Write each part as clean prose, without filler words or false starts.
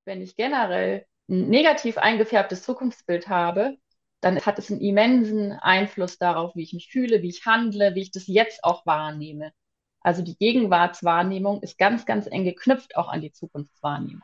wenn ich generell ein negativ eingefärbtes Zukunftsbild habe, dann hat es einen immensen Einfluss darauf, wie ich mich fühle, wie ich handle, wie ich das jetzt auch wahrnehme. Also die Gegenwartswahrnehmung ist ganz, ganz eng geknüpft auch an die Zukunftswahrnehmung.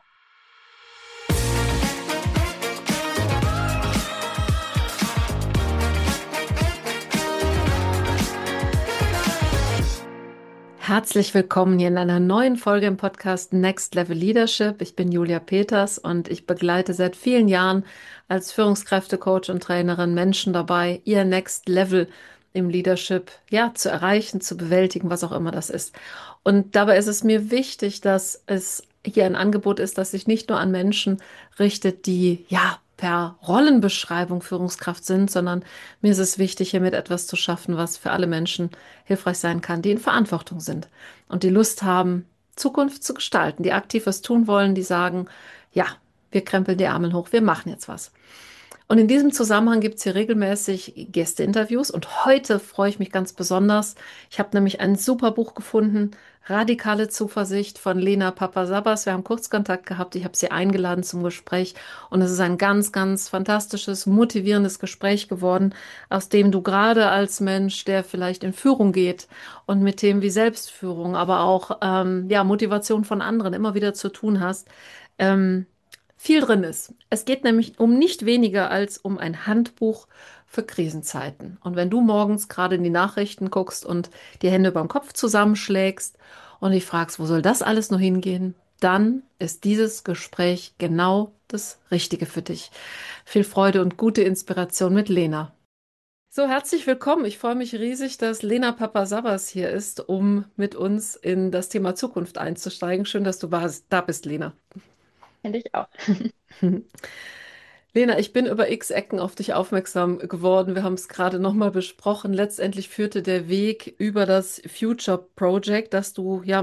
Herzlich willkommen hier in einer neuen Folge im Podcast Next Level Leadership. Ich bin Julia Peters und ich begleite seit vielen Jahren als Führungskräftecoach und Trainerin Menschen dabei, ihr Next Level im Leadership, ja, zu erreichen, zu bewältigen, was auch immer das ist. Und dabei ist es mir wichtig, dass es hier ein Angebot ist, das sich nicht nur an Menschen richtet, die, ja, per Rollenbeschreibung Führungskraft sind, sondern mir ist es wichtig, hiermit etwas zu schaffen, was für alle Menschen hilfreich sein kann, die in Verantwortung sind und die Lust haben, Zukunft zu gestalten, die aktiv was tun wollen, die sagen, ja, wir krempeln die Ärmel hoch, wir machen jetzt was. Und in diesem Zusammenhang gibt es hier regelmäßig Gästeinterviews und heute freue ich mich ganz besonders. Ich habe nämlich ein super Buch gefunden, Radikale Zuversicht von Lena Papasabas. Wir haben Kurzkontakt gehabt, ich habe sie eingeladen zum Gespräch und es ist ein ganz, ganz fantastisches, motivierendes Gespräch geworden, aus dem du gerade als Mensch, der vielleicht in Führung geht und mit Themen wie Selbstführung, aber auch ja, Motivation von anderen immer wieder zu tun hast, ähm, viel drin ist. Es geht nämlich um nicht weniger als um ein Handbuch für Krisenzeiten. Und wenn du morgens gerade in die Nachrichten guckst und die Hände beim Kopf zusammenschlägst und dich fragst, wo soll das alles noch hingehen, dann ist dieses Gespräch genau das Richtige für dich. Viel Freude und gute Inspiration mit Lena. So, herzlich willkommen. Ich freue mich riesig, dass Lena Papasabas hier ist, um mit uns in das Thema Zukunft einzusteigen. Schön, dass du da bist, Lena. Finde ich auch. Lena, ich bin über X Ecken auf dich aufmerksam geworden. Wir haben es gerade nochmal besprochen. Letztendlich führte der Weg über das Future Project, das du ja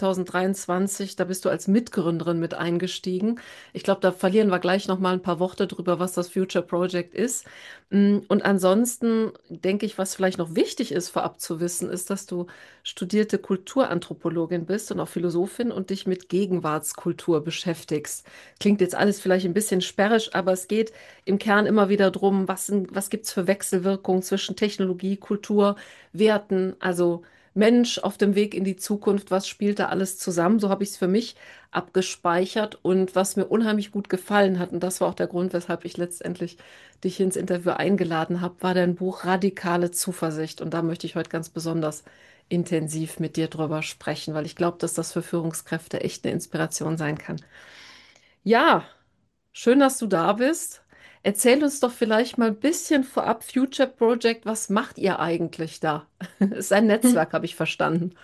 2023, da bist du als Mitgründerin mit eingestiegen. Ich glaube, da verlieren wir gleich nochmal ein paar Worte drüber, was das Future Project ist. Und ansonsten denke ich, was vielleicht noch wichtig ist, vorab zu wissen, ist, dass du studierte Kulturanthropologin bist und auch Philosophin und dich mit Gegenwartskultur beschäftigst. Klingt jetzt alles vielleicht ein bisschen sperrig, aber es geht im Kern immer wieder drum, was gibt es für Wechselwirkungen zwischen Technologie, Kultur, Werten, also Mensch auf dem Weg in die Zukunft, was spielt da alles zusammen? So habe ich es für mich abgespeichert und was mir unheimlich gut gefallen hat, und das war auch der Grund, weshalb ich letztendlich dich ins Interview eingeladen habe, war dein Buch Radikale Zuversicht. Und da möchte ich heute ganz besonders intensiv mit dir drüber sprechen, weil ich glaube, dass das für Führungskräfte echt eine Inspiration sein kann. Ja, schön, dass du da bist. Erzähl uns doch vielleicht mal ein bisschen vorab Future Project. Was macht ihr eigentlich da? Es ist ein Netzwerk, habe ich verstanden.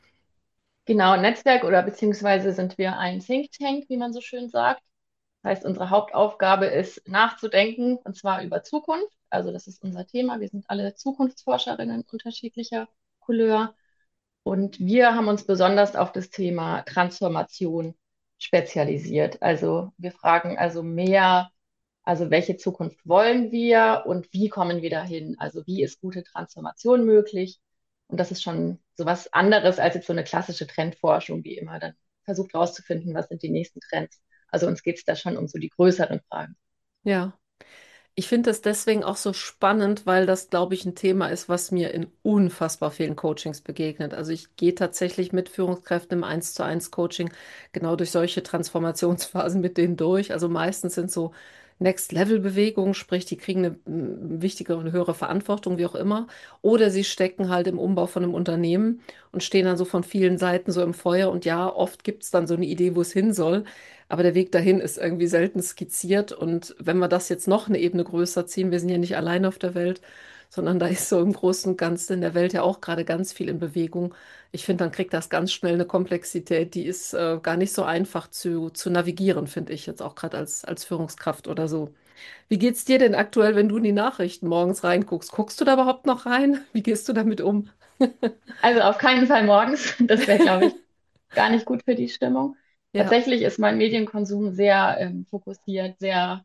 Genau, Netzwerk oder beziehungsweise sind wir ein Think Tank, wie man so schön sagt. Das heißt, unsere Hauptaufgabe ist nachzudenken und zwar über Zukunft. Also das ist unser Thema. Wir sind alle Zukunftsforscherinnen unterschiedlicher Couleur. Und wir haben uns besonders auf das Thema Transformation spezialisiert. Also wir fragen also mehr, also welche Zukunft wollen wir und wie kommen wir dahin? Also wie ist gute Transformation möglich? Und das ist schon so was anderes als jetzt so eine klassische Trendforschung, die immer dann versucht herauszufinden, was sind die nächsten Trends. Also uns geht es da schon um so die größeren Fragen. Ja. Ich finde das deswegen auch so spannend, weil das, glaube ich, ein Thema ist, was mir in unfassbar vielen Coachings begegnet. Also ich gehe tatsächlich mit Führungskräften im Eins-zu-eins Coaching genau durch solche Transformationsphasen mit denen durch. Also meistens sind so Next-Level-Bewegungen, sprich, die kriegen eine wichtige und höhere Verantwortung, wie auch immer. Oder sie stecken halt im Umbau von einem Unternehmen und stehen dann so von vielen Seiten so im Feuer. Und ja, oft gibt es dann so eine Idee, wo es hin soll. Aber der Weg dahin ist irgendwie selten skizziert. Und wenn wir das jetzt noch eine Ebene größer ziehen, wir sind ja nicht allein auf der Welt, sondern da ist so im Großen und Ganzen in der Welt ja auch gerade ganz viel in Bewegung. Ich finde, dann kriegt das ganz schnell eine Komplexität, die ist gar nicht so einfach zu navigieren, finde ich jetzt auch gerade als Führungskraft oder so. Wie geht's dir denn aktuell, wenn du in die Nachrichten morgens reinguckst? Guckst du da überhaupt noch rein? Wie gehst du damit um? Also auf keinen Fall morgens. Das wäre, glaube ich, gar nicht gut für die Stimmung. Ja, Tatsächlich ist mein Medienkonsum sehr fokussiert, sehr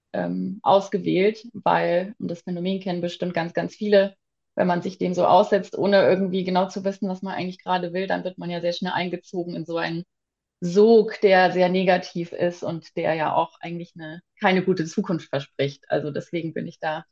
ausgewählt, weil, und das Phänomen kennen bestimmt ganz, ganz viele, wenn man sich dem so aussetzt, ohne irgendwie genau zu wissen, was man eigentlich gerade will, dann wird man ja sehr schnell eingezogen in so ein Sog, der sehr negativ ist und der ja auch eigentlich keine gute Zukunft verspricht. Also deswegen bin ich da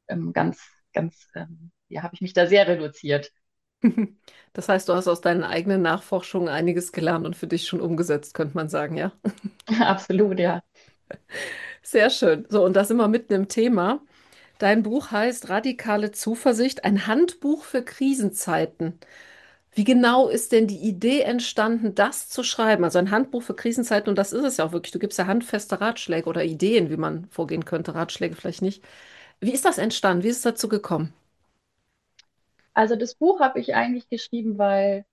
ja, habe ich mich da sehr reduziert. Das heißt, du hast aus deinen eigenen Nachforschungen einiges gelernt und für dich schon umgesetzt, könnte man sagen, ja? Absolut, ja. Sehr schön. So, und da sind wir mitten im Thema. Dein Buch heißt Radikale Zuversicht, ein Handbuch für Krisenzeiten. Wie genau ist denn die Idee entstanden, das zu schreiben? Also ein Handbuch für Krisenzeiten, und das ist es ja auch wirklich. Du gibst ja handfeste Ratschläge oder Ideen, wie man vorgehen könnte, Ratschläge vielleicht nicht. Wie ist das entstanden? Wie ist es dazu gekommen? Also das Buch habe ich eigentlich geschrieben, weil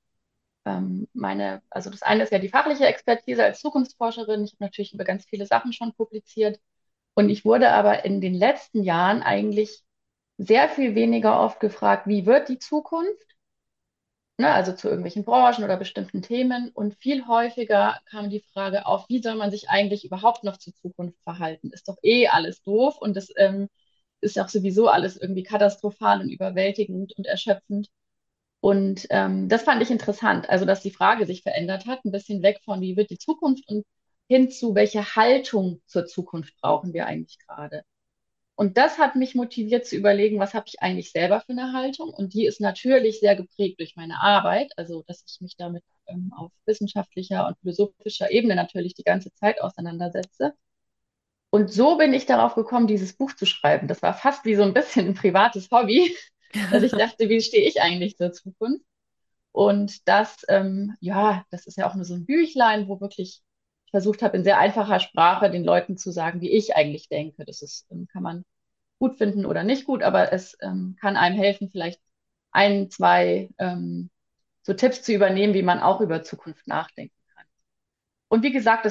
also das eine ist ja die fachliche Expertise als Zukunftsforscherin. Ich habe natürlich über ganz viele Sachen schon publiziert. Und ich wurde aber in den letzten Jahren eigentlich sehr viel weniger oft gefragt, wie wird die Zukunft? Ne, also zu irgendwelchen Branchen oder bestimmten Themen. Und viel häufiger kam die Frage auf, wie soll man sich eigentlich überhaupt noch zur Zukunft verhalten? Ist doch eh alles doof und das ist ja auch sowieso alles irgendwie katastrophal und überwältigend und erschöpfend. Und das fand ich interessant, also dass die Frage sich verändert hat, ein bisschen weg von, wie wird die Zukunft und hin zu, welche Haltung zur Zukunft brauchen wir eigentlich gerade. Und das hat mich motiviert zu überlegen, was habe ich eigentlich selber für eine Haltung? Und die ist natürlich sehr geprägt durch meine Arbeit, also dass ich mich damit auf wissenschaftlicher und philosophischer Ebene natürlich die ganze Zeit auseinandersetze. Und so bin ich darauf gekommen, dieses Buch zu schreiben. Das war fast wie so ein bisschen ein privates Hobby, dass ich dachte, wie stehe ich eigentlich zur Zukunft? Und ja, das ist ja auch nur so ein Büchlein, wo wirklich ich versucht habe, in sehr einfacher Sprache den Leuten zu sagen, wie ich eigentlich denke. Kann man gut finden oder nicht gut, aber es kann einem helfen, vielleicht ein, zwei so Tipps zu übernehmen, wie man auch über Zukunft nachdenken kann. Und wie gesagt,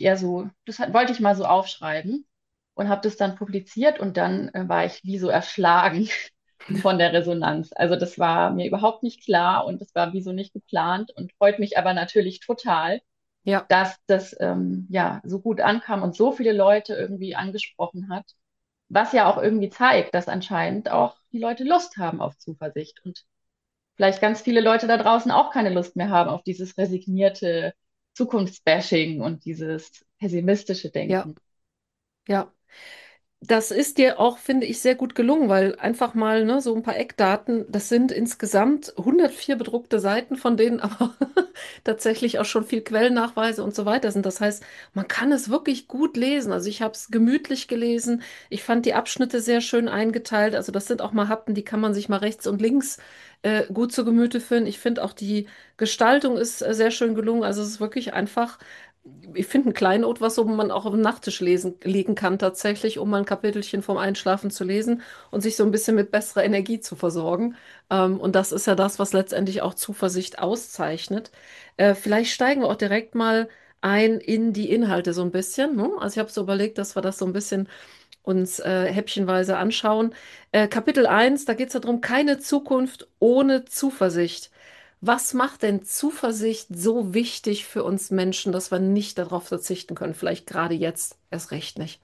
wollte ich mal so aufschreiben und habe das dann publiziert und dann war ich wie so erschlagen von der Resonanz. Also das war mir überhaupt nicht klar und das war wie so nicht geplant und freut mich aber natürlich total, Ja, dass das ja so gut ankam und so viele Leute irgendwie angesprochen hat, was ja auch irgendwie zeigt, dass anscheinend auch die Leute Lust haben auf Zuversicht und vielleicht ganz viele Leute da draußen auch keine Lust mehr haben auf dieses resignierte Zukunftsbashing und dieses pessimistische ja, Denken. ja. Das ist dir auch, finde ich, sehr gut gelungen, weil einfach mal, ne, so ein paar Eckdaten, das sind insgesamt 104 bedruckte Seiten, von denen aber tatsächlich auch schon viel Quellennachweise und so weiter sind. Das heißt, man kann es wirklich gut lesen. Also ich habe es gemütlich gelesen. Ich fand die Abschnitte sehr schön eingeteilt. Also das sind auch mal Happen, die kann man sich mal rechts und links gut zu Gemüte führen. Ich finde auch die Gestaltung ist sehr schön gelungen. Also es ist wirklich einfach. Ich finde ein Kleinod, was so man auch auf dem Nachttisch legen kann, tatsächlich, um mal ein Kapitelchen vorm Einschlafen zu lesen und sich so ein bisschen mit besserer Energie zu versorgen. Und das ist ja das, was letztendlich auch Zuversicht auszeichnet. Vielleicht steigen wir auch direkt mal ein in die Inhalte so ein bisschen. Ne? Also ich habe so überlegt, dass wir das so ein bisschen uns häppchenweise anschauen. Kapitel 1, da geht es darum, keine Zukunft ohne Zuversicht. Was macht denn Zuversicht so wichtig für uns Menschen, dass wir nicht darauf verzichten können? Vielleicht gerade jetzt erst recht nicht.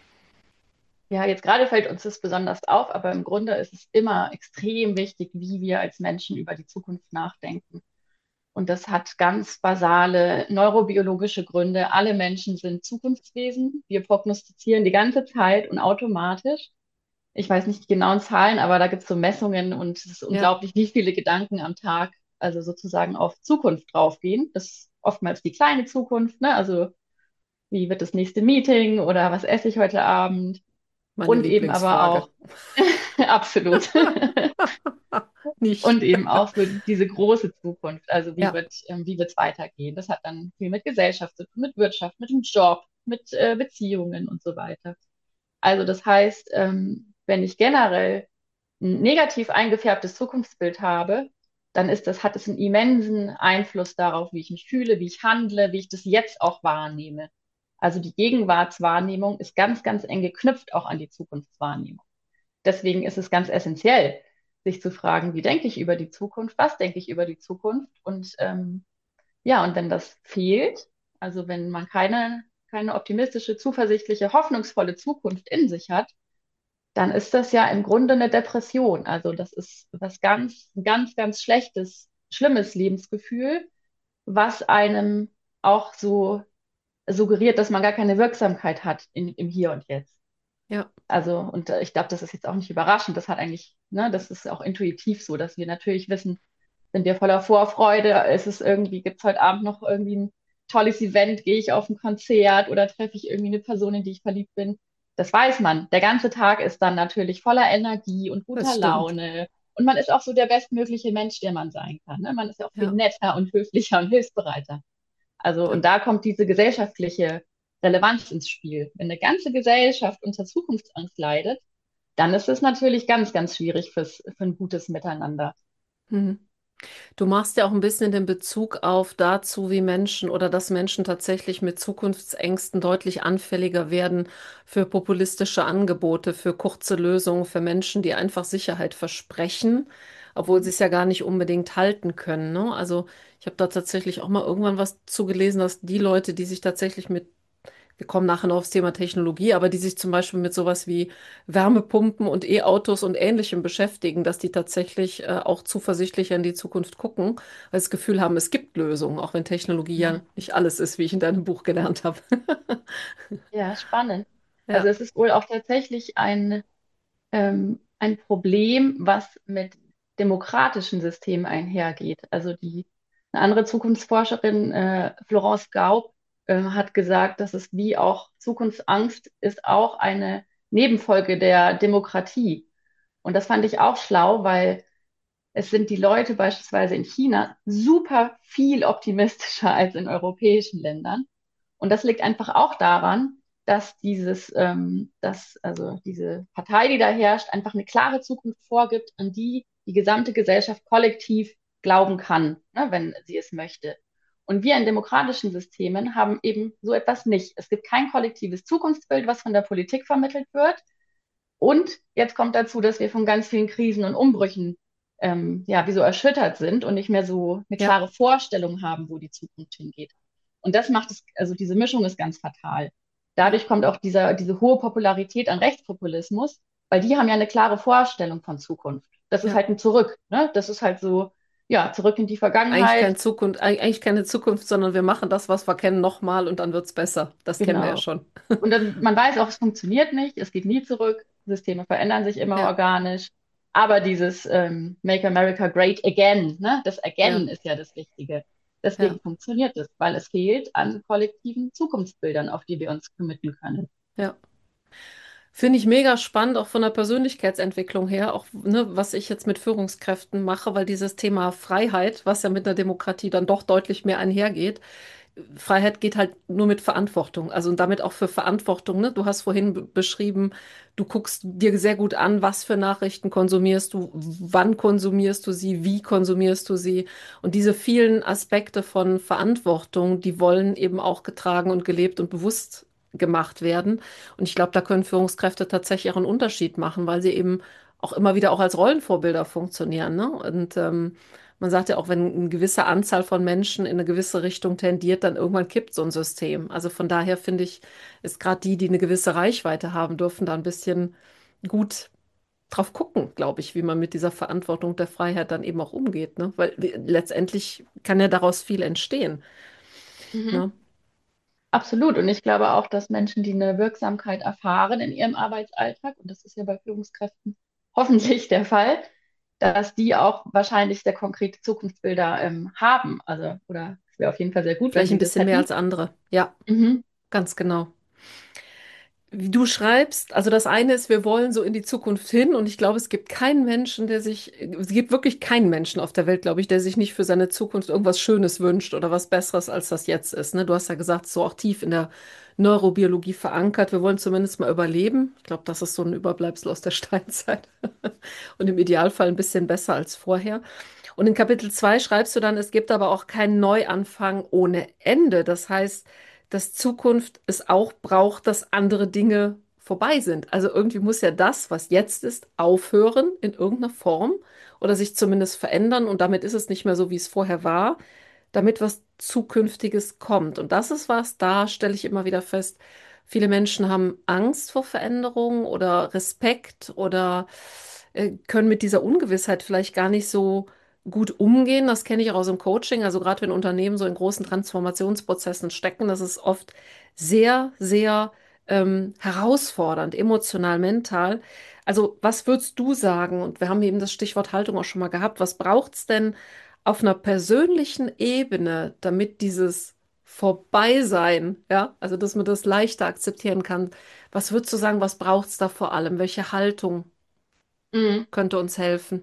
Ja, jetzt gerade fällt uns das besonders auf, aber im Grunde ist es immer extrem wichtig, wie wir als Menschen über die Zukunft nachdenken. Und das hat ganz basale neurobiologische Gründe. Alle Menschen sind Zukunftswesen. Wir prognostizieren die ganze Zeit und automatisch. Ich weiß nicht die genauen Zahlen, aber da gibt es so Messungen und es ist Ja, unglaublich, wie viele Gedanken am Tag also sozusagen auf Zukunft draufgehen. Das ist oftmals die kleine Zukunft, ne? Also wie wird das nächste Meeting oder was esse ich heute Abend? meine Und eben aber Lieblingsfrage. auch absolut. Nicht. Und eben auch so diese große Zukunft. Also Ja, wie wird's weitergehen? Das hat dann viel mit Gesellschaft zu tun, mit Wirtschaft, mit dem Job, mit Beziehungen und so weiter. Also das heißt, wenn ich generell ein negativ eingefärbtes Zukunftsbild habe, hat es einen immensen Einfluss darauf, wie ich mich fühle, wie ich handle, wie ich das jetzt auch wahrnehme. Also die Gegenwartswahrnehmung ist ganz, ganz eng geknüpft auch an die Zukunftswahrnehmung. Deswegen ist es ganz essentiell, sich zu fragen, wie denke ich über die Zukunft, was denke ich über die Zukunft und ja, und wenn das fehlt, also wenn man keine optimistische, zuversichtliche, hoffnungsvolle Zukunft in sich hat, dann ist das ja im Grunde eine Depression. Also das ist ein ganz, ganz schlechtes, schlimmes Lebensgefühl, was einem auch so suggeriert, dass man gar keine Wirksamkeit hat im Hier und Jetzt. Ja, Also, und ich glaube, das ist jetzt auch nicht überraschend. Das hat eigentlich, ne, das ist auch intuitiv so, dass wir natürlich wissen, sind wir voller Vorfreude, ist es irgendwie, gibt es heute Abend noch irgendwie ein tolles Event, gehe ich auf ein Konzert oder treffe ich irgendwie eine Person, in die ich verliebt bin. Das weiß man. Der ganze Tag ist dann natürlich voller Energie und das guter stimmt. Laune. Und man ist auch so der bestmögliche Mensch, der man sein kann. Ne? Man ist ja auch viel Ja. netter und höflicher und hilfsbereiter. Also, Ja. und da kommt diese gesellschaftliche Relevanz ins Spiel. Wenn eine ganze Gesellschaft unter Zukunftsangst leidet, dann ist es natürlich ganz, ganz schwierig für ein gutes Miteinander. Mhm. Du machst ja auch ein bisschen den Bezug auf dazu, wie Menschen oder dass Menschen tatsächlich mit Zukunftsängsten deutlich anfälliger werden für populistische Angebote, für kurze Lösungen, für Menschen, die einfach Sicherheit versprechen, obwohl sie es ja gar nicht unbedingt halten können, ne? Also ich habe da tatsächlich auch mal irgendwann was zugelesen, dass die Leute, die sich tatsächlich mit, wir kommen nachher noch aufs Thema Technologie, aber die sich zum Beispiel mit sowas wie Wärmepumpen und E-Autos und Ähnlichem beschäftigen, dass die tatsächlich auch zuversichtlicher in die Zukunft gucken, weil sie das Gefühl haben, es gibt Lösungen, auch wenn Technologie ja Mhm. nicht alles ist, wie ich in deinem Buch gelernt habe. Ja, spannend. Also Ja, es ist wohl auch tatsächlich ein Problem, was mit demokratischen Systemen einhergeht. Also eine andere Zukunftsforscherin, Florence Gaub, hat gesagt, dass es wie auch Zukunftsangst ist auch eine Nebenfolge der Demokratie. Und das fand ich auch schlau, weil es sind die Leute beispielsweise in China super viel optimistischer als in europäischen Ländern. Und das liegt einfach auch daran, dass also diese Partei, die da herrscht, einfach eine klare Zukunft vorgibt, an die die gesamte Gesellschaft kollektiv glauben kann, ne, wenn sie es möchte. Und wir in demokratischen Systemen haben eben so etwas nicht. Es gibt kein kollektives Zukunftsbild, was von der Politik vermittelt wird. Und jetzt kommt dazu, dass wir von ganz vielen Krisen und Umbrüchen ja, wie so erschüttert sind und nicht mehr so eine ja, klare Vorstellung haben, wo die Zukunft hingeht. Und das macht es, also diese Mischung ist ganz fatal. ja, Dadurch kommt auch diese hohe Popularität an Rechtspopulismus, weil die haben ja eine klare Vorstellung von Zukunft. Das ist ja. halt ein Zurück, ne? Das ist halt so, ja, zurück in die Eigentlich Vergangenheit. keine Zukunft, eigentlich keine Zukunft, sondern wir machen das, was wir kennen, nochmal und dann wird es besser. Das kennen wir ja Genau. schon. Und dann, man weiß auch, es funktioniert nicht, es geht nie zurück, Systeme verändern sich immer Ja, organisch. Aber dieses Make America Great Again, ne, das ja, Again ist ja das Wichtige. ja, Deswegen funktioniert es, weil es fehlt an kollektiven Zukunftsbildern, auf die wir uns committen können. ja. Finde ich mega spannend, auch von der Persönlichkeitsentwicklung her, auch ne, was ich jetzt mit Führungskräften mache, weil dieses Thema Freiheit, was ja mit einer Demokratie dann doch deutlich mehr einhergeht, Freiheit geht halt nur mit Verantwortung, also und damit auch für Verantwortung. Ne? Du hast vorhin beschrieben, du guckst dir sehr gut an, was für Nachrichten konsumierst du, wann konsumierst du sie, wie konsumierst du sie. Und diese vielen Aspekte von Verantwortung, die wollen eben auch getragen und gelebt und bewusst gemacht werden. Und ich glaube, da können Führungskräfte tatsächlich auch einen Unterschied machen, weil sie eben auch immer wieder auch als Rollenvorbilder funktionieren. Ne? Und man sagt ja auch, wenn eine gewisse Anzahl von Menschen in eine gewisse Richtung tendiert, dann irgendwann kippt so ein System. Also von daher finde ich, ist gerade die, die eine gewisse Reichweite haben, dürfen da ein bisschen gut drauf gucken, glaube ich, wie man mit dieser Verantwortung der Freiheit dann eben auch umgeht, ne? Weil letztendlich kann ja daraus viel entstehen, Mhm. ne? Absolut. Und ich glaube auch, dass Menschen, die eine Wirksamkeit erfahren in ihrem Arbeitsalltag, und das ist ja bei Führungskräften hoffentlich der Fall, dass die auch wahrscheinlich sehr konkrete Zukunftsbilder haben. Also, oder es wäre auf jeden Fall sehr gut, wenn Vielleicht ein sie das bisschen mehr hätten. als andere. Ja, Mhm. ganz genau. Wie du schreibst, also das eine ist, wir wollen so in die Zukunft hin und ich glaube, es gibt keinen Menschen, es gibt wirklich keinen Menschen auf der Welt, glaube ich, der sich nicht für seine Zukunft irgendwas Schönes wünscht oder was Besseres, als das jetzt ist. Ne? Du hast ja gesagt, so auch tief in der Neurobiologie verankert. Wir wollen zumindest mal überleben. Ich glaube, das ist so ein Überbleibsel aus der Steinzeit und im Idealfall ein bisschen besser als vorher. Und in Kapitel 2 schreibst du dann, es gibt aber auch keinen Neuanfang ohne Ende. Das heißt, dass Zukunft es auch braucht, dass andere Dinge vorbei sind. Also irgendwie muss ja das, was jetzt ist, aufhören in irgendeiner Form oder sich zumindest verändern und damit ist es nicht mehr so, wie es vorher war, damit was Zukünftiges kommt. Und das ist was, da stelle ich immer wieder fest, viele Menschen haben Angst vor Veränderung oder Respekt oder können mit dieser Ungewissheit vielleicht gar nicht so gut umgehen. Das kenne ich auch aus dem Coaching. Also gerade wenn Unternehmen so in großen Transformationsprozessen stecken, das ist oft sehr, sehr herausfordernd, emotional, mental. Also was würdest du sagen? Und wir haben eben das Stichwort Haltung auch schon mal gehabt. Was braucht es denn auf einer persönlichen Ebene, damit dieses Vorbeisein, ja, also dass man das leichter akzeptieren kann? Was würdest du sagen, was braucht es da vor allem? Welche Haltung Mhm. könnte uns helfen?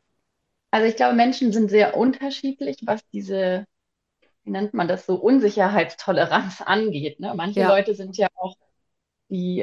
Also ich glaube, Menschen sind sehr unterschiedlich, was diese, wie nennt man das so, Unsicherheitstoleranz angeht. Ne? Manche Ja, Leute sind ja auch die,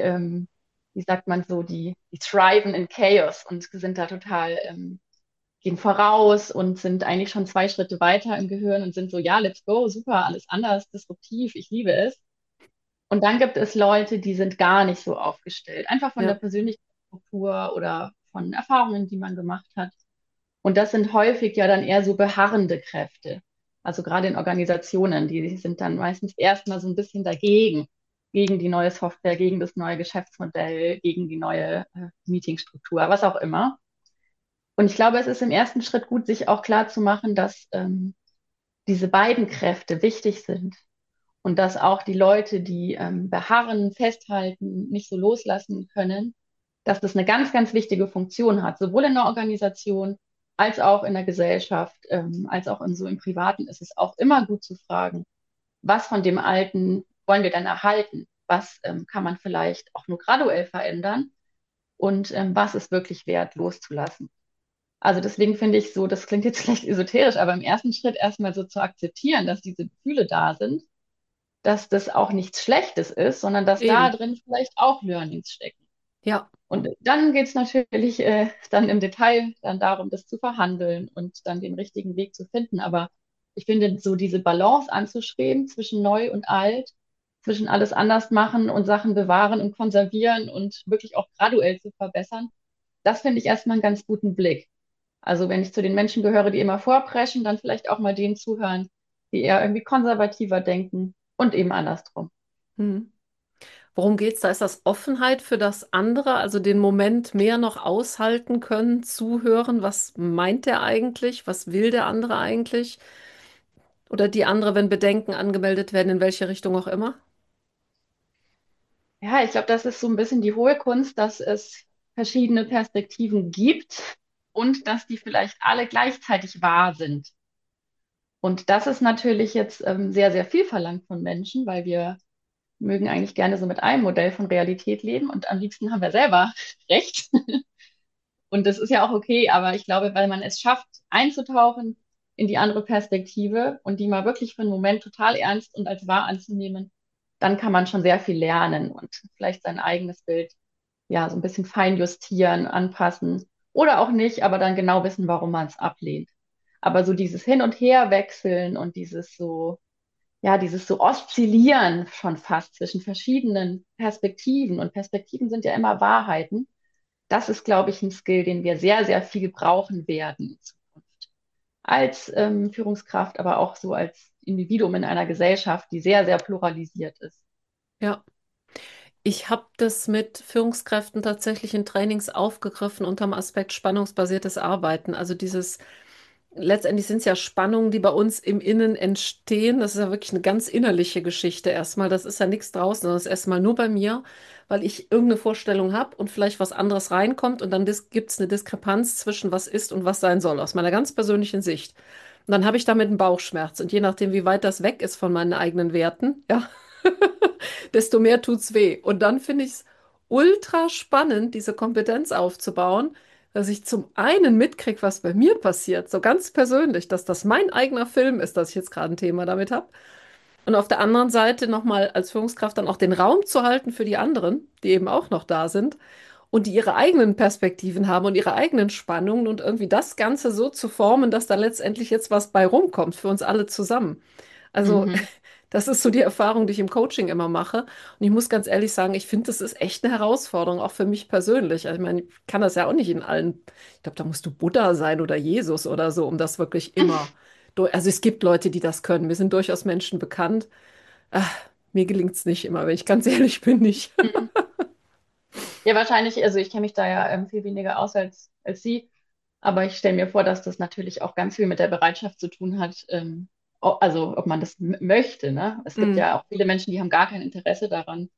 wie sagt man so, die thriven in Chaos und sind da total, gehen voraus und sind eigentlich schon 2 Schritte weiter im Gehirn und sind so, ja, let's go, super, alles anders, disruptiv, ich liebe es. Und dann gibt es Leute, die sind gar nicht so aufgestellt, einfach von der ja, Persönlichkeitsstruktur oder von Erfahrungen, die man gemacht hat. Und das sind häufig ja dann eher so beharrende Kräfte. Also gerade in Organisationen, die sind dann meistens erstmal so ein bisschen dagegen, gegen die neue Software, gegen das neue Geschäftsmodell, gegen die neue Meetingstruktur, was auch immer. Und ich glaube, es ist im ersten Schritt gut, sich auch klar zu machen, dass diese beiden Kräfte wichtig sind und dass auch die Leute, die beharren, festhalten, nicht so loslassen können, dass das eine ganz, ganz wichtige Funktion hat, sowohl in der Organisation als auch in der Gesellschaft, als auch in so im Privaten ist es auch immer gut zu fragen, was von dem Alten wollen wir denn erhalten? Was kann man vielleicht auch nur graduell verändern? Und was ist wirklich wert, loszulassen? Also deswegen finde ich so, das klingt jetzt vielleicht esoterisch, aber im ersten Schritt erstmal so zu akzeptieren, dass diese Gefühle da sind, dass das auch nichts Schlechtes ist, sondern dass da eben. drin vielleicht auch Learnings stecken. Ja, Und dann geht es natürlich dann im Detail dann darum, das zu verhandeln und dann den richtigen Weg zu finden. Aber ich finde, so diese Balance anzustreben zwischen neu und alt, zwischen alles anders machen und Sachen bewahren und konservieren und wirklich auch graduell zu verbessern, das finde ich erstmal einen ganz guten Blick. Also wenn ich zu den Menschen gehöre, die immer vorpreschen, dann vielleicht auch mal denen zuhören, die eher irgendwie konservativer denken und eben andersrum. hm. Worum geht's da? Ist das Offenheit für das andere, also den Moment mehr noch aushalten können, zuhören? Was meint der eigentlich? Was will der andere eigentlich? Oder die andere, wenn Bedenken angemeldet werden, in welche Richtung auch immer? Ja, ich glaube, das ist so ein bisschen die hohe Kunst, dass es verschiedene Perspektiven gibt und dass die vielleicht alle gleichzeitig wahr sind. Und das ist natürlich jetzt sehr, sehr viel verlangt von Menschen, weil wir mögen eigentlich gerne so mit einem Modell von Realität leben und am liebsten haben wir selber recht. Und das ist ja auch okay, aber ich glaube, weil man es schafft, einzutauchen in die andere Perspektive und die mal wirklich für einen Moment total ernst und als wahr anzunehmen, dann kann man schon sehr viel lernen und vielleicht sein eigenes Bild ja so ein bisschen fein justieren, anpassen oder auch nicht, aber dann genau wissen, warum man es ablehnt. Aber so dieses Hin und Her wechseln und dieses so, ja, dieses so Oszillieren schon fast zwischen verschiedenen Perspektiven und Perspektiven sind ja immer Wahrheiten, das ist, glaube ich, ein Skill, den wir sehr, sehr viel brauchen werden in Zukunft. Als Führungskraft, aber auch so als Individuum in einer Gesellschaft, die sehr, sehr pluralisiert ist. Ja. Ich habe das mit Führungskräften tatsächlich in Trainings aufgegriffen unter dem Aspekt spannungsbasiertes Arbeiten. Also dieses, letztendlich sind es ja Spannungen, die bei uns im Innen entstehen. Das ist ja wirklich eine ganz innerliche Geschichte erstmal. Das ist ja nichts draußen, sondern das ist erstmal nur bei mir, weil ich irgendeine Vorstellung habe und vielleicht was anderes reinkommt und dann gibt es eine Diskrepanz zwischen was ist und was sein soll, aus meiner ganz persönlichen Sicht. Und dann habe ich damit einen Bauchschmerz. Und je nachdem, wie weit das weg ist von meinen eigenen Werten, ja, desto mehr tut's weh. Und dann finde ich es ultra spannend, diese Kompetenz aufzubauen, dass ich zum einen mitkriege, was bei mir passiert, so ganz persönlich, dass das mein eigener Film ist, dass ich jetzt gerade ein Thema damit habe. Und auf der anderen Seite nochmal als Führungskraft dann auch den Raum zu halten für die anderen, die eben auch noch da sind und die ihre eigenen Perspektiven haben und ihre eigenen Spannungen und irgendwie das Ganze so zu formen, dass da letztendlich jetzt was bei rumkommt für uns alle zusammen. Also Mhm. das ist so die Erfahrung, die ich im Coaching immer mache. Und ich muss ganz ehrlich sagen, ich finde, das ist echt eine Herausforderung, auch für mich persönlich. Also ich meine, ich kann das ja auch nicht in allen, ich glaube, da musst du Buddha sein oder Jesus oder so, um das wirklich immer. Also es gibt Leute, die das können. Mir sind durchaus Menschen bekannt. Ach, mir gelingt es nicht immer, wenn ich ganz ehrlich bin, nicht. Mhm. Ja, wahrscheinlich, also ich kenne mich da ja viel weniger aus als Sie. Aber ich stelle mir vor, dass das natürlich auch ganz viel mit der Bereitschaft zu tun hat, also ob man das möchte, ne? Es gibt Mm, ja auch viele Menschen, die haben gar kein Interesse daran,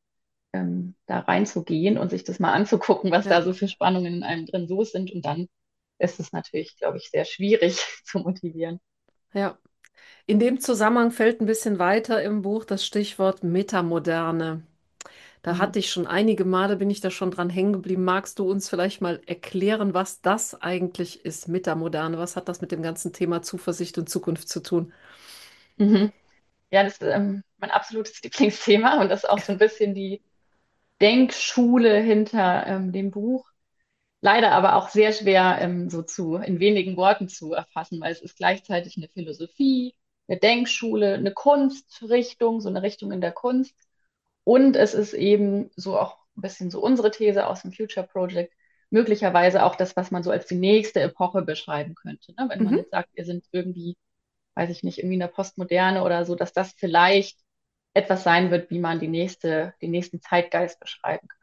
da reinzugehen und sich das mal anzugucken, was da ja, so für Spannungen in einem drin los sind. Und dann ist es natürlich, glaube ich, sehr schwierig zu motivieren. ja. In dem Zusammenhang fällt ein bisschen weiter im Buch das Stichwort Metamoderne. Da Mhm. hatte ich schon einige Male, bin ich da schon dran hängen geblieben. Magst du uns vielleicht mal erklären, was das eigentlich ist, Metamoderne? Was hat das mit dem ganzen Thema Zuversicht und Zukunft zu tun? Mhm. Ja, das ist mein absolutes Lieblingsthema und das ist auch so ein bisschen die Denkschule hinter dem Buch. Leider aber auch sehr schwer in wenigen Worten zu erfassen, weil es ist gleichzeitig eine Philosophie, eine Denkschule, eine Kunstrichtung, so eine Richtung in der Kunst. Und es ist eben so auch ein bisschen so unsere These aus dem Future Project, möglicherweise auch das, was man so als die nächste Epoche beschreiben könnte. Ne? Wenn man Mhm, jetzt sagt, wir sind irgendwie, weiß ich nicht, irgendwie in der Postmoderne oder so, dass das vielleicht etwas sein wird, wie man den nächsten Zeitgeist beschreiben kann.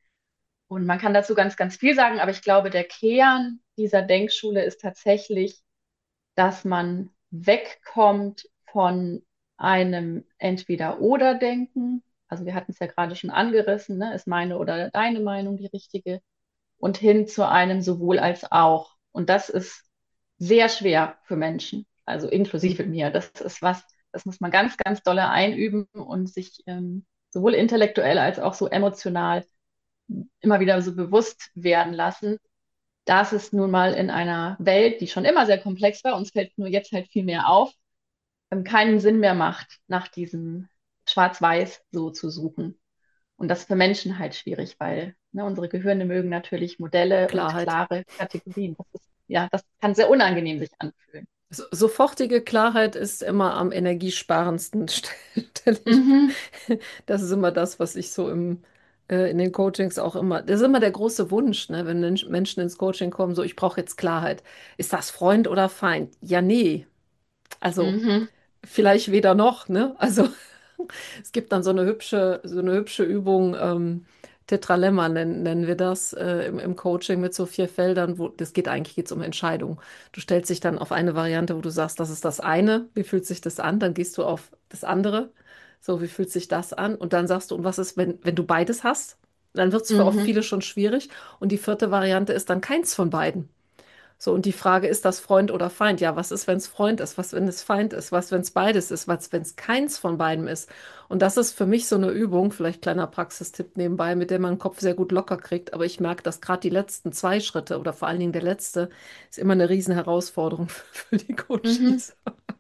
Und man kann dazu ganz, ganz viel sagen, aber ich glaube, der Kern dieser Denkschule ist tatsächlich, dass man wegkommt von einem Entweder-oder-Denken. Also wir hatten es ja gerade schon angerissen, ne? Ist meine oder deine Meinung die richtige? Und hin zu einem sowohl als auch. Und das ist sehr schwer für Menschen, also inklusive mir. Das ist was, das muss man ganz, ganz dolle einüben und sich sowohl intellektuell als auch so emotional immer wieder so bewusst werden lassen, dass es nun mal in einer Welt, die schon immer sehr komplex war, uns fällt nur jetzt halt viel mehr auf, keinen Sinn mehr macht, nach diesem Schwarz-Weiß so zu suchen. Und das ist für Menschen halt schwierig, weil ne, unsere Gehirne mögen natürlich Modelle und Klarheit. klare Kategorien. Das ist, ja, das kann sehr unangenehm sich anfühlen. Sofortige Klarheit ist immer am energiesparendsten, stelle ich. Mhm, Das ist immer das, was ich so in den Coachings auch immer, das ist immer der große Wunsch, ne, wenn Menschen ins Coaching kommen, so, ich brauche jetzt Klarheit. Ist das Freund oder Feind? Ja, nee. Also, mhm, vielleicht weder noch, ne? Also, es gibt dann so eine hübsche Übung, Tetralemma nennen wir das im Coaching mit so 4 Feldern, wo das geht eigentlich geht's um Entscheidungen. Du stellst dich dann auf eine Variante, wo du sagst, das ist das eine, wie fühlt sich das an? Dann gehst du auf das andere, so wie fühlt sich das an? Und dann sagst du, und was ist, wenn du beides hast? Dann wird es für oft mhm, viele schon schwierig. Und die vierte Variante ist dann keins von beiden. So, und die Frage, ist das Freund oder Feind? Ja, was ist, wenn es Freund ist? Was, wenn es Feind ist? Was, wenn es beides ist? Was, wenn es keins von beidem ist? Und das ist für mich so eine Übung, vielleicht kleiner Praxistipp nebenbei, mit der man den Kopf sehr gut locker kriegt. Aber ich merke, dass gerade die letzten 2 Schritte oder vor allen Dingen der letzte ist immer eine Riesenherausforderung für die mhm. Coaches.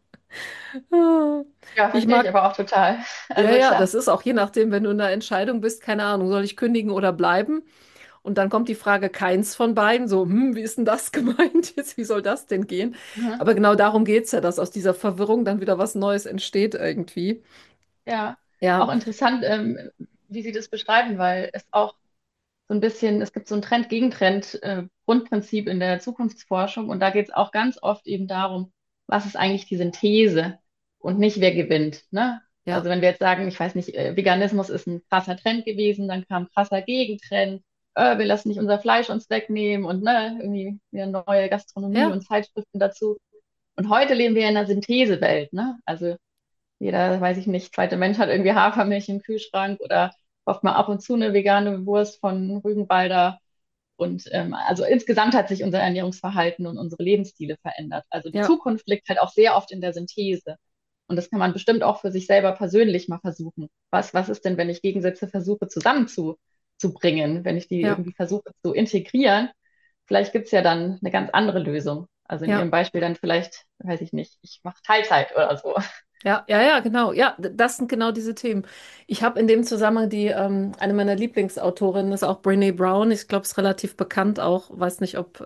Ah, Ja, Ich verstehe ich mag, aber auch total. ja, Also ja, klar. das ist auch je nachdem, wenn du in einer Entscheidung bist, keine Ahnung, soll ich kündigen oder bleiben? Und dann kommt die Frage, keins von beiden, so, wie ist denn das gemeint jetzt? Wie soll das denn gehen? Mhm. Aber genau darum geht es ja, dass aus dieser Verwirrung dann wieder was Neues entsteht irgendwie. Ja, Ja, auch interessant, wie Sie das beschreiben, weil es auch so ein bisschen, es gibt so ein Trend-Gegentrend, Grundprinzip in der Zukunftsforschung und da geht es auch ganz oft eben darum, was ist eigentlich die Synthese und nicht wer gewinnt, ne? ja, Also wenn wir jetzt sagen, ich weiß nicht, Veganismus ist ein krasser Trend gewesen, dann kam ein krasser Gegentrend, wir lassen nicht unser Fleisch uns wegnehmen und ne, irgendwie wieder neue Gastronomie ja, und Zeitschriften dazu. Und heute leben wir in einer Synthesewelt, ne? Also jeder, weiß ich nicht, zweite Mensch hat irgendwie Hafermilch im Kühlschrank oder kauft mal ab und zu eine vegane Wurst von Rügenwalder. Und also insgesamt hat sich unser Ernährungsverhalten und unsere Lebensstile verändert. Also die ja, Zukunft liegt halt auch sehr oft in der Synthese. Und das kann man bestimmt auch für sich selber persönlich mal versuchen. Was ist denn, wenn ich Gegensätze versuche zu bringen, wenn ich die ja, irgendwie versuche zu integrieren? Vielleicht gibt es ja dann eine ganz andere Lösung. Also in ja. Ihrem Beispiel dann vielleicht, weiß ich nicht, ich mache Teilzeit oder so. Ja, ja, ja, genau. Ja, das sind genau diese Themen. Ich habe in dem Zusammenhang eine meiner Lieblingsautorinnen ist auch Brené Brown. Ich glaube, ist relativ bekannt auch. Weiß nicht, ob,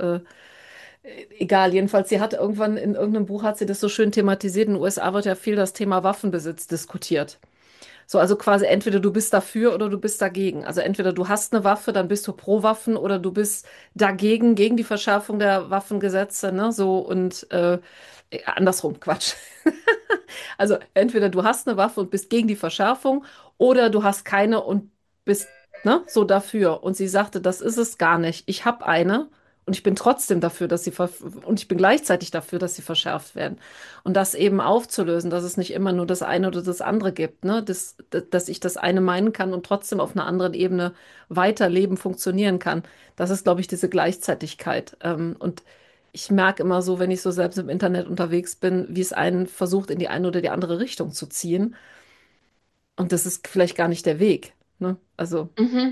egal. Jedenfalls, sie hat irgendwann in irgendeinem Buch hat sie das so schön thematisiert. In den USA wird ja viel das Thema Waffenbesitz diskutiert. So, also quasi entweder du bist dafür oder du bist dagegen. Also entweder du hast eine Waffe, dann bist du pro Waffen oder du bist dagegen, gegen die Verschärfung der Waffengesetze, ne? So und andersrum, Quatsch. Also entweder du hast eine Waffe und bist gegen die Verschärfung oder du hast keine und bist, ne, so dafür. Und sie sagte, das ist es gar nicht. Ich habe eine Und ich bin trotzdem dafür, und ich bin gleichzeitig dafür, dass sie verschärft werden. Und das eben aufzulösen, dass es nicht immer nur das eine oder das andere gibt, ne? Dass ich das eine meinen kann und trotzdem auf einer anderen Ebene weiterleben, funktionieren kann. Das ist, glaube ich, diese Gleichzeitigkeit. Und ich merke immer so, wenn ich so selbst im Internet unterwegs bin, wie es einen versucht, in die eine oder die andere Richtung zu ziehen. Und das ist vielleicht gar nicht der Weg, ne? Also. Mhm.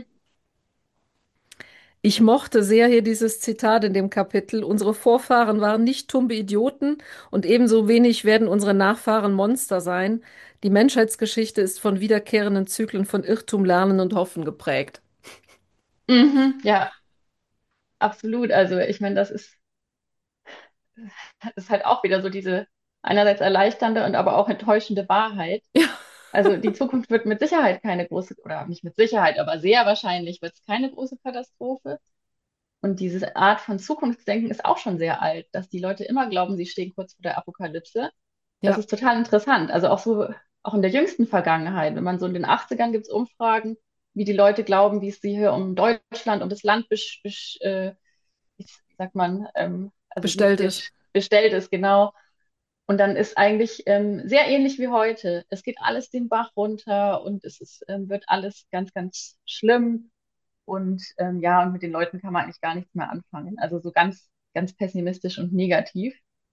Ich mochte sehr hier dieses Zitat in dem Kapitel. Unsere Vorfahren waren nicht tumbe Idioten und ebenso wenig werden unsere Nachfahren Monster sein. Die Menschheitsgeschichte ist von wiederkehrenden Zyklen von Irrtum, Lernen und Hoffen geprägt. Mhm. Ja, absolut. Also ich meine, das ist halt auch wieder so diese einerseits erleichternde und aber auch enttäuschende Wahrheit. Ja, Also die Zukunft wird mit Sicherheit keine große, oder nicht mit Sicherheit, aber sehr wahrscheinlich wird es keine große Katastrophe. Und diese Art von Zukunftsdenken ist auch schon sehr alt, dass die Leute immer glauben, sie stehen kurz vor der Apokalypse. Das ja, ist total interessant. Also auch so, auch in der jüngsten Vergangenheit, wenn man so in den 80ern gibt es Umfragen, wie die Leute glauben, wie es sie hier um Deutschland, um das Land wie sagt man, also wie es bestellt hier ist. bestellt ist, genau. Und dann ist eigentlich sehr ähnlich wie heute. Es geht alles den Bach runter und wird alles ganz, ganz schlimm. Und ja, und mit den Leuten kann man eigentlich gar nichts mehr anfangen. Also so ganz, ganz pessimistisch und negativ.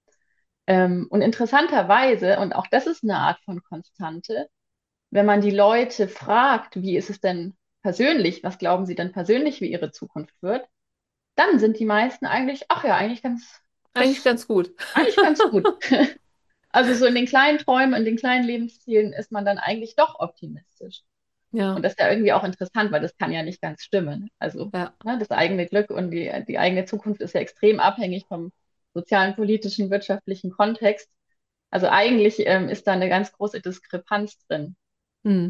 Und interessanterweise, und auch das ist eine Art von Konstante, wenn man die Leute fragt, wie ist es denn persönlich, was glauben sie denn persönlich, wie ihre Zukunft wird, dann sind die meisten eigentlich, ach ja, Eigentlich ganz gut. eigentlich ganz gut. Also so in den kleinen Träumen, in den kleinen Lebenszielen ist man dann eigentlich doch optimistisch. Und Ja, das ist ja irgendwie auch interessant, weil das kann ja nicht ganz stimmen. Also ja. ne, das eigene Glück und die eigene Zukunft ist ja extrem abhängig vom sozialen, politischen, wirtschaftlichen Kontext. Also eigentlich ist da eine ganz große Diskrepanz drin. Hm.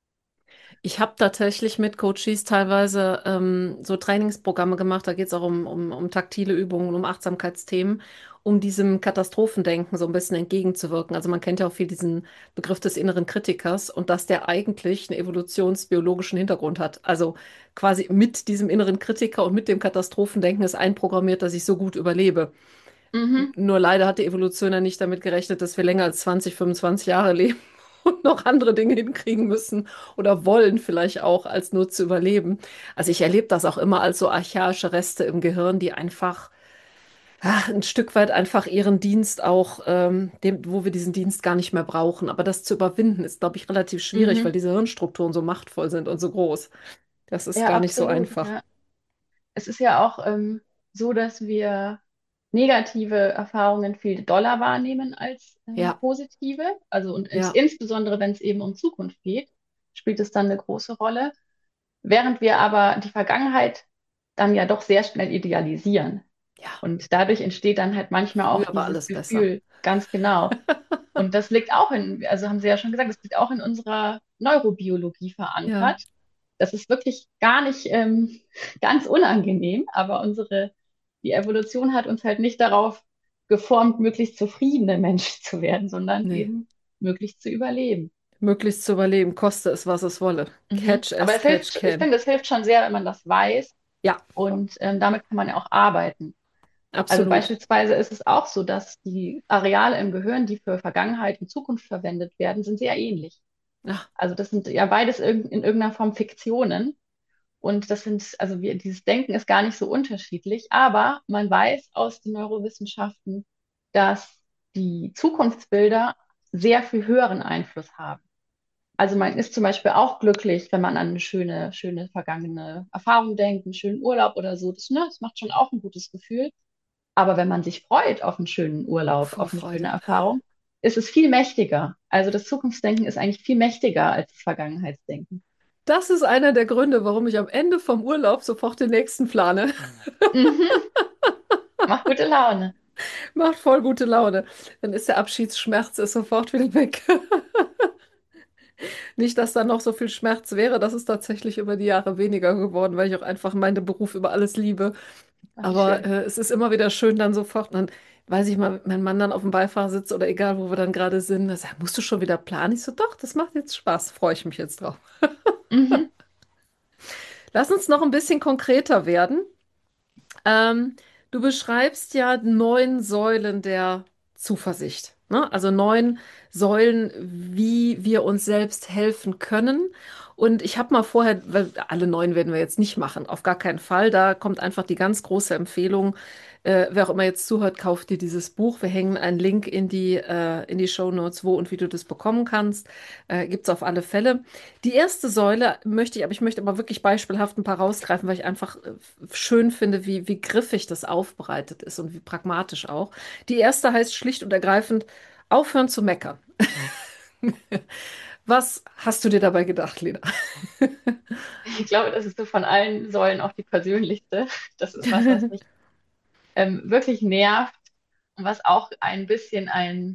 Ich habe tatsächlich mit Coaches teilweise so Trainingsprogramme gemacht. Da geht es auch um taktile Übungen, um Achtsamkeitsthemen, um diesem Katastrophendenken so ein bisschen entgegenzuwirken. Also man kennt ja auch viel diesen Begriff des inneren Kritikers und dass der eigentlich einen evolutionsbiologischen Hintergrund hat. Also quasi mit diesem inneren Kritiker und mit dem Katastrophendenken ist einprogrammiert, dass ich so gut überlebe. Mhm, Nur leider hat die Evolution ja nicht damit gerechnet, dass wir länger als 20, 25 Jahre leben und noch andere Dinge hinkriegen müssen oder wollen vielleicht auch, als nur zu überleben. Also ich erlebe das auch immer als so archaische Reste im Gehirn, die einfach ein Stück weit einfach ihren Dienst auch, wo wir diesen Dienst gar nicht mehr brauchen. Aber das zu überwinden ist, glaube ich, relativ schwierig, weil mhm. diese Hirnstrukturen so machtvoll sind und so groß. Das ist Ja, gar nicht so absolut. einfach. Ja. Es ist ja auch so, dass wir negative Erfahrungen viel doller wahrnehmen als Ja, positive. Also und ja, insbesondere, wenn es eben um Zukunft geht, spielt es dann eine große Rolle. Während wir aber die Vergangenheit dann ja doch sehr schnell idealisieren. ja. Und dadurch entsteht dann halt manchmal auch Früher war dieses alles besser. Gefühl, ganz genau. Und das liegt auch also haben Sie ja schon gesagt, das liegt auch in unserer Neurobiologie Ja, verankert. Das ist wirklich gar nicht ganz unangenehm, aber die Evolution hat uns halt nicht darauf geformt, möglichst zufriedene Menschen zu werden, sondern nee. eben möglichst zu überleben. Möglichst zu überleben, koste es, was es wolle. Mhm. Catch Aber as catch ich can. finde, es hilft schon sehr, wenn man das weiß Ja, und damit kann man ja auch arbeiten. Also absolut. beispielsweise ist es auch so, dass die Areale im Gehirn, die für Vergangenheit und Zukunft verwendet werden, sind sehr ähnlich. Ja, Also das sind ja beides in irgendeiner Form Fiktionen. Und dieses Denken ist gar nicht so unterschiedlich, aber man weiß aus den Neurowissenschaften, dass die Zukunftsbilder sehr viel höheren Einfluss haben. Also man ist zum Beispiel auch glücklich, wenn man an eine schöne, schöne vergangene Erfahrung denkt, einen schönen Urlaub oder so. Das macht schon auch ein gutes Gefühl. Aber wenn man sich freut auf einen schönen Urlaub, auf eine schöne Vorfreude. Erfahrung, ist es viel mächtiger. Also das Zukunftsdenken ist eigentlich viel mächtiger als das Vergangenheitsdenken. Das ist einer der Gründe, warum ich am Ende vom Urlaub sofort den nächsten plane. Mhm. Macht gute Laune. Macht voll gute Laune. Dann ist der Abschiedsschmerz ist sofort wieder weg. Nicht, dass da noch so viel Schmerz wäre. Das ist tatsächlich über die Jahre weniger geworden, weil ich auch einfach meinen Beruf über alles liebe. Ach, wie Aber schön. es ist immer wieder schön, dann sofort, dann weiß ich mal, wenn mein Mann dann auf dem Beifahrersitz oder egal, wo wir dann gerade sind, er sagt, musst du schon wieder planen? Ich so, doch, das macht jetzt Spaß, freue ich mich jetzt drauf. Mhm. Lass uns noch ein bisschen konkreter werden. Ähm, Du beschreibst ja 9 Säulen der Zuversicht, ne? Also 9 Säulen, wie wir uns selbst helfen können. Und ich habe mal vorher, weil alle 9 werden wir jetzt nicht machen, auf gar keinen Fall. Da kommt einfach die ganz große Empfehlung. Wer auch immer jetzt zuhört, kauft dir dieses Buch. Wir hängen einen Link in die Shownotes, wo und wie du das bekommen kannst. Gibt es auf alle Fälle. Die erste Säule ich möchte aber wirklich beispielhaft ein paar rausgreifen, weil ich einfach schön finde, wie griffig das aufbereitet ist und wie pragmatisch auch. Die erste heißt schlicht und ergreifend, aufhören zu meckern. Was hast du dir dabei gedacht, Lena? Ich glaube, das ist so von allen Säulen auch die persönlichste. Das ist was, was mich wirklich nervt und was auch ein bisschen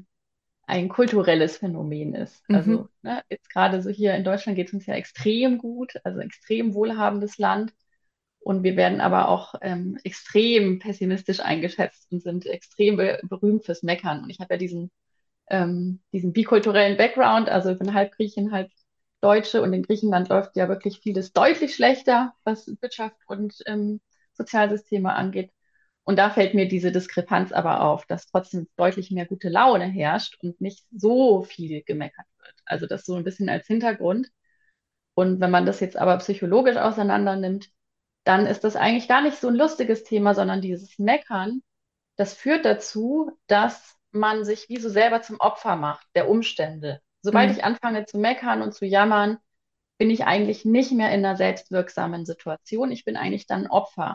ein kulturelles Phänomen ist. Mhm. Also ne, jetzt gerade so hier in Deutschland geht es uns ja extrem gut, also extrem wohlhabendes Land. Und wir werden aber auch extrem pessimistisch eingeschätzt und sind extrem berühmt fürs Meckern. Und ich habe ja diesen bikulturellen Background, also ich bin halb Griechin, halb Deutsche und in Griechenland läuft ja wirklich vieles deutlich schlechter, was Wirtschaft und Sozialsysteme angeht. Und da fällt mir diese Diskrepanz aber auf, dass trotzdem deutlich mehr gute Laune herrscht und nicht so viel gemeckert wird. Also das so ein bisschen als Hintergrund. Und wenn man das jetzt aber psychologisch auseinander nimmt, dann ist das eigentlich gar nicht so ein lustiges Thema, sondern dieses Meckern, das führt dazu, dass man sich wie so selber zum Opfer macht der Umstände. Sobald Mhm. ich anfange zu meckern und zu jammern, bin ich eigentlich nicht mehr in einer selbstwirksamen Situation. Ich bin eigentlich dann Opfer.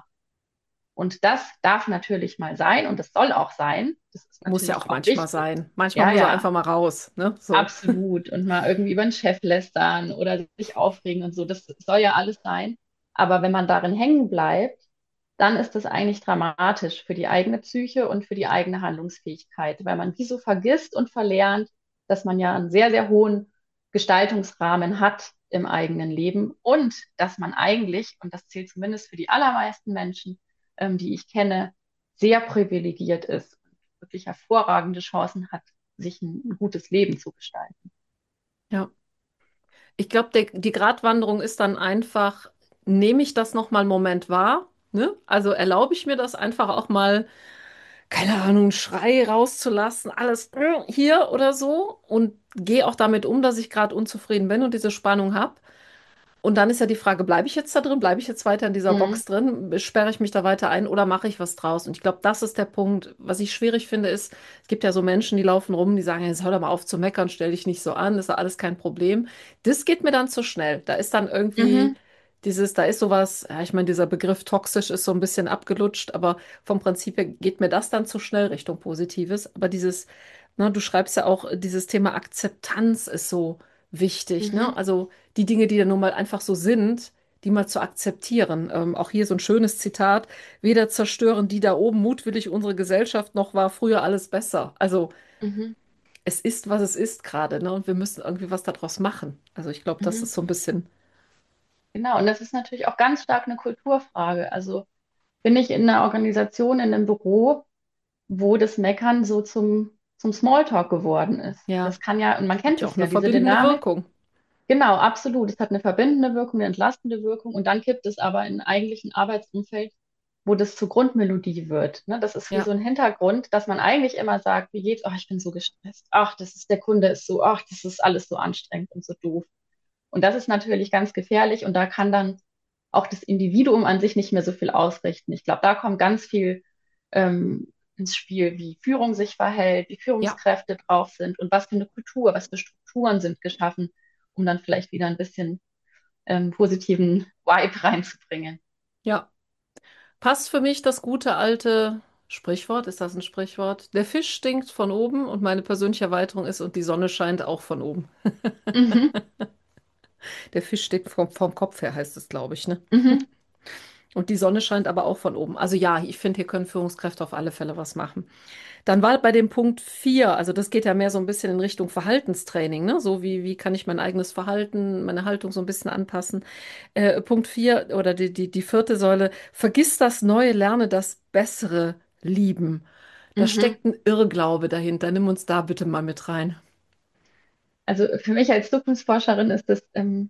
Und das darf natürlich mal sein und das soll auch sein. Das ist Muss ja natürlich auch auch manchmal wichtig. sein. Manchmal Ja, muss er ja, einfach mal raus, ne? So. absolut. Und mal irgendwie über den Chef lästern oder sich aufregen und so. Das soll ja alles sein. Aber wenn man darin hängen bleibt, dann ist das eigentlich dramatisch für die eigene Psyche und für die eigene Handlungsfähigkeit, weil man wie so vergisst und verlernt, dass man ja einen sehr, sehr hohen Gestaltungsrahmen hat im eigenen Leben und dass man eigentlich, und das zählt zumindest für die allermeisten Menschen, die ich kenne, sehr privilegiert ist und wirklich hervorragende Chancen hat, sich ein gutes Leben zu gestalten. Ja. Ich glaube, die Gratwanderung ist dann einfach, nehme ich das noch mal einen Moment wahr? Ne? Also erlaube ich mir das einfach auch mal, keine Ahnung, Schrei rauszulassen, alles hier oder so und gehe auch damit um, dass ich gerade unzufrieden bin und diese Spannung habe. Und dann ist ja die Frage, bleibe ich jetzt da drin? Bleibe ich jetzt weiter in dieser Mhm. Box drin? Sperre ich mich da weiter ein oder mache ich was draus? Und ich glaube, das ist der Punkt. Was ich schwierig finde, ist, es gibt ja so Menschen, die laufen rum, die sagen, jetzt hör doch mal auf zu meckern, stell dich nicht so an, ist ja alles kein Problem. Das geht mir dann zu schnell. Da ist dann irgendwie Mhm. da ist sowas, ja, ich meine, dieser Begriff toxisch ist so ein bisschen abgelutscht, aber vom Prinzip her geht mir das dann zu schnell Richtung Positives. Aber du schreibst ja auch, dieses Thema Akzeptanz ist so wichtig, ne? Mhm. Also die Dinge, die dann nun mal einfach so sind, die mal zu akzeptieren. Auch hier so ein schönes Zitat: Weder zerstören die da oben mutwillig unsere Gesellschaft, noch war früher alles besser. Also Mhm. es ist, was es ist gerade, ne? Und wir müssen irgendwie was daraus machen. Also ich glaube, das Mhm. ist so ein bisschen, Genau, und das ist natürlich auch ganz stark eine Kulturfrage. Also bin ich in einer Organisation, in einem Büro, wo das Meckern so zum Smalltalk geworden ist. ja, Das kann ja, und man hat kennt ja es auch eine ja, diese verbindende Dynamik. Wirkung. Genau, absolut. Es hat eine verbindende Wirkung, eine entlastende Wirkung und dann kippt es aber in eigentlichen Arbeitsumfeld, wo das zur Grundmelodie wird. Ne? Das ist wie so Ja, ein Hintergrund, dass man eigentlich immer sagt, wie geht's? Ach, ich bin so gestresst. Ach, der Kunde ist so, ach, das ist alles so anstrengend und so doof. Und das ist natürlich ganz gefährlich und da kann dann auch das Individuum an sich nicht mehr so viel ausrichten. Ich glaube, da kommt ganz viel ins Spiel, wie Führung sich verhält, wie ja, Führungskräfte drauf sind und was für eine Kultur, was für Strukturen sind geschaffen, um dann vielleicht wieder ein bisschen positiven Vibe reinzubringen. ja. Passt für mich das gute alte Sprichwort? Ist das ein Sprichwort? Der Fisch stinkt von oben und meine persönliche Erweiterung ist, und die Sonne scheint auch von oben. Mhm, Der Fisch stinkt vom Kopf her, heißt es, glaube ich, ne? mhm, Und die Sonne scheint aber auch von oben. Also ja, ich finde, hier können Führungskräfte auf alle Fälle was machen. Dann war bei dem Punkt 4, also das geht ja mehr so ein bisschen in Richtung Verhaltenstraining, ne? So wie kann ich mein eigenes Verhalten, meine Haltung so ein bisschen anpassen. Punkt 4 oder die vierte Säule, vergiss das Neue, lerne das Bessere lieben. Da mhm. steckt ein Irrglaube dahinter. Nimm uns da bitte mal mit rein. Also für mich als Zukunftsforscherin ist das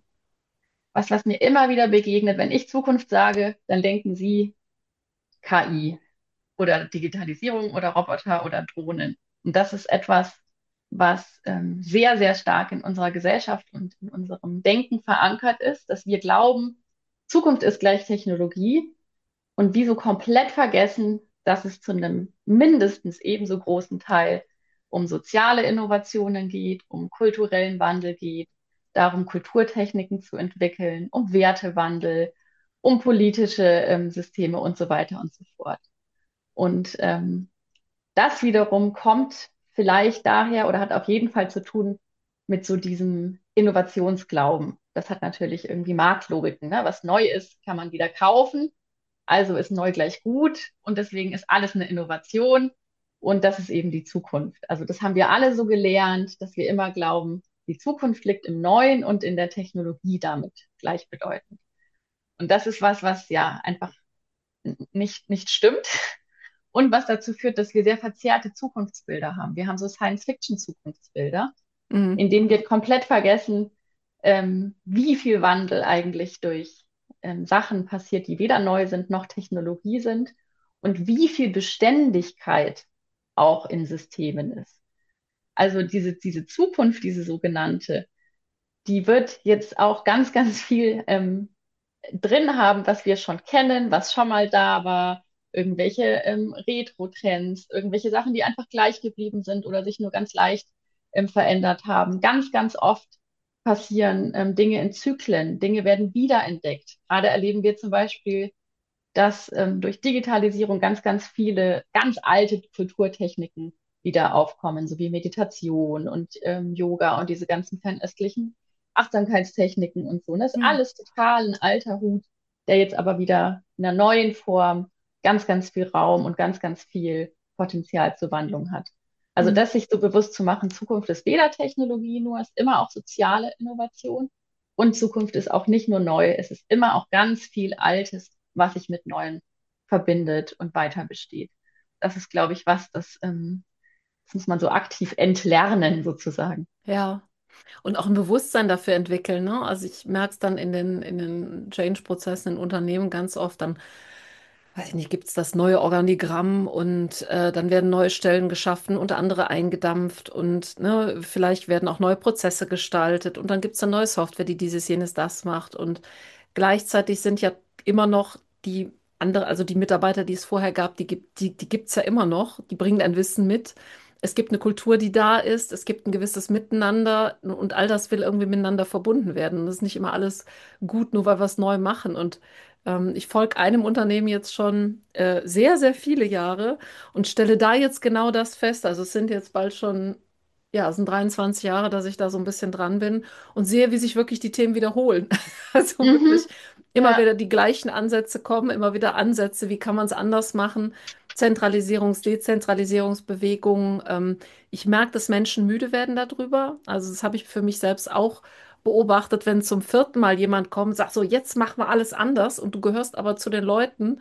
was mir immer wieder begegnet. Wenn ich Zukunft sage, dann denken Sie KI. oder Digitalisierung oder Roboter oder Drohnen. Und das ist etwas, was sehr, sehr stark in unserer Gesellschaft und in unserem Denken verankert ist, dass wir glauben, Zukunft ist gleich Technologie und wie so komplett vergessen, dass es zu einem mindestens ebenso großen Teil um soziale Innovationen geht, um kulturellen Wandel geht, darum, Kulturtechniken zu entwickeln, um Wertewandel, um politische Systeme und so weiter und so fort. Und das wiederum kommt vielleicht daher oder hat auf jeden Fall zu tun mit so diesem Innovationsglauben. Das hat natürlich irgendwie Marktlogiken, ne? Was neu ist, kann man wieder kaufen. Also ist neu gleich gut und deswegen ist alles eine Innovation und das ist eben die Zukunft. Also das haben wir alle so gelernt, dass wir immer glauben, die Zukunft liegt im Neuen und in der Technologie damit gleichbedeutend. Und das ist was, was ja einfach nicht stimmt und was dazu führt, dass wir sehr verzerrte Zukunftsbilder haben. Wir haben so Science-Fiction-Zukunftsbilder, Mhm. in denen wir komplett vergessen, wie viel Wandel eigentlich durch Sachen passiert, die weder neu sind noch Technologie sind und wie viel Beständigkeit auch in Systemen ist. Also diese Zukunft, diese sogenannte, die wird jetzt auch ganz viel drin haben, was wir schon kennen, was schon mal da war, irgendwelche Retro-Trends, irgendwelche Sachen, die einfach gleich geblieben sind oder sich nur ganz leicht verändert haben. Ganz oft passieren Dinge in Zyklen, Dinge werden wiederentdeckt. Gerade erleben wir zum Beispiel, dass durch Digitalisierung ganz viele ganz alte Kulturtechniken wieder aufkommen, so wie Meditation und Yoga und diese ganzen fernöstlichen Achtsamkeitstechniken und so. Und das ist Mhm. alles total ein alter Hut, der jetzt aber wieder in einer neuen Form ganz viel Raum und ganz viel Potenzial zur Wandlung hat. Also Mhm. das sich so bewusst zu machen, Zukunft ist weder Technologie nur, ist immer auch soziale Innovation und Zukunft ist auch nicht nur neu, es ist immer auch ganz viel Altes, was sich mit Neuem verbindet und weiter besteht. Das ist, glaube ich, das muss man so aktiv entlernen, sozusagen. Ja. Und auch ein Bewusstsein dafür entwickeln, ne? Also ich merke es dann in den Change-Prozessen in Unternehmen ganz oft, dann, weiß ich nicht, gibt es das neue Organigramm und dann werden neue Stellen geschaffen und andere eingedampft und ne, vielleicht werden auch neue Prozesse gestaltet und dann gibt es eine neue Software, die dieses, jenes, das macht. Und gleichzeitig sind ja immer noch die andere, also die Mitarbeiter, die es vorher gab, die gibt es ja immer noch, die bringen ein Wissen mit. Es gibt eine Kultur, die da ist, es gibt ein gewisses Miteinander und all das will irgendwie miteinander verbunden werden. Und das ist nicht immer alles gut, nur weil wir es neu machen. Und ich folge einem Unternehmen jetzt schon sehr viele Jahre und stelle da jetzt genau das fest. Also es sind jetzt bald schon, ja, es sind 23 Jahre, dass ich da so ein bisschen dran bin und sehe, wie sich wirklich die Themen wiederholen. Also Mhm. wirklich immer Ja. wieder die gleichen Ansätze kommen, immer wieder Ansätze, wie kann man es anders machen? Dezentralisierungsbewegungen. Ich merke, dass Menschen müde werden darüber. Also das habe ich für mich selbst auch beobachtet, wenn zum vierten Mal jemand kommt und sagt, so, jetzt machen wir alles anders und du gehörst aber zu den Leuten,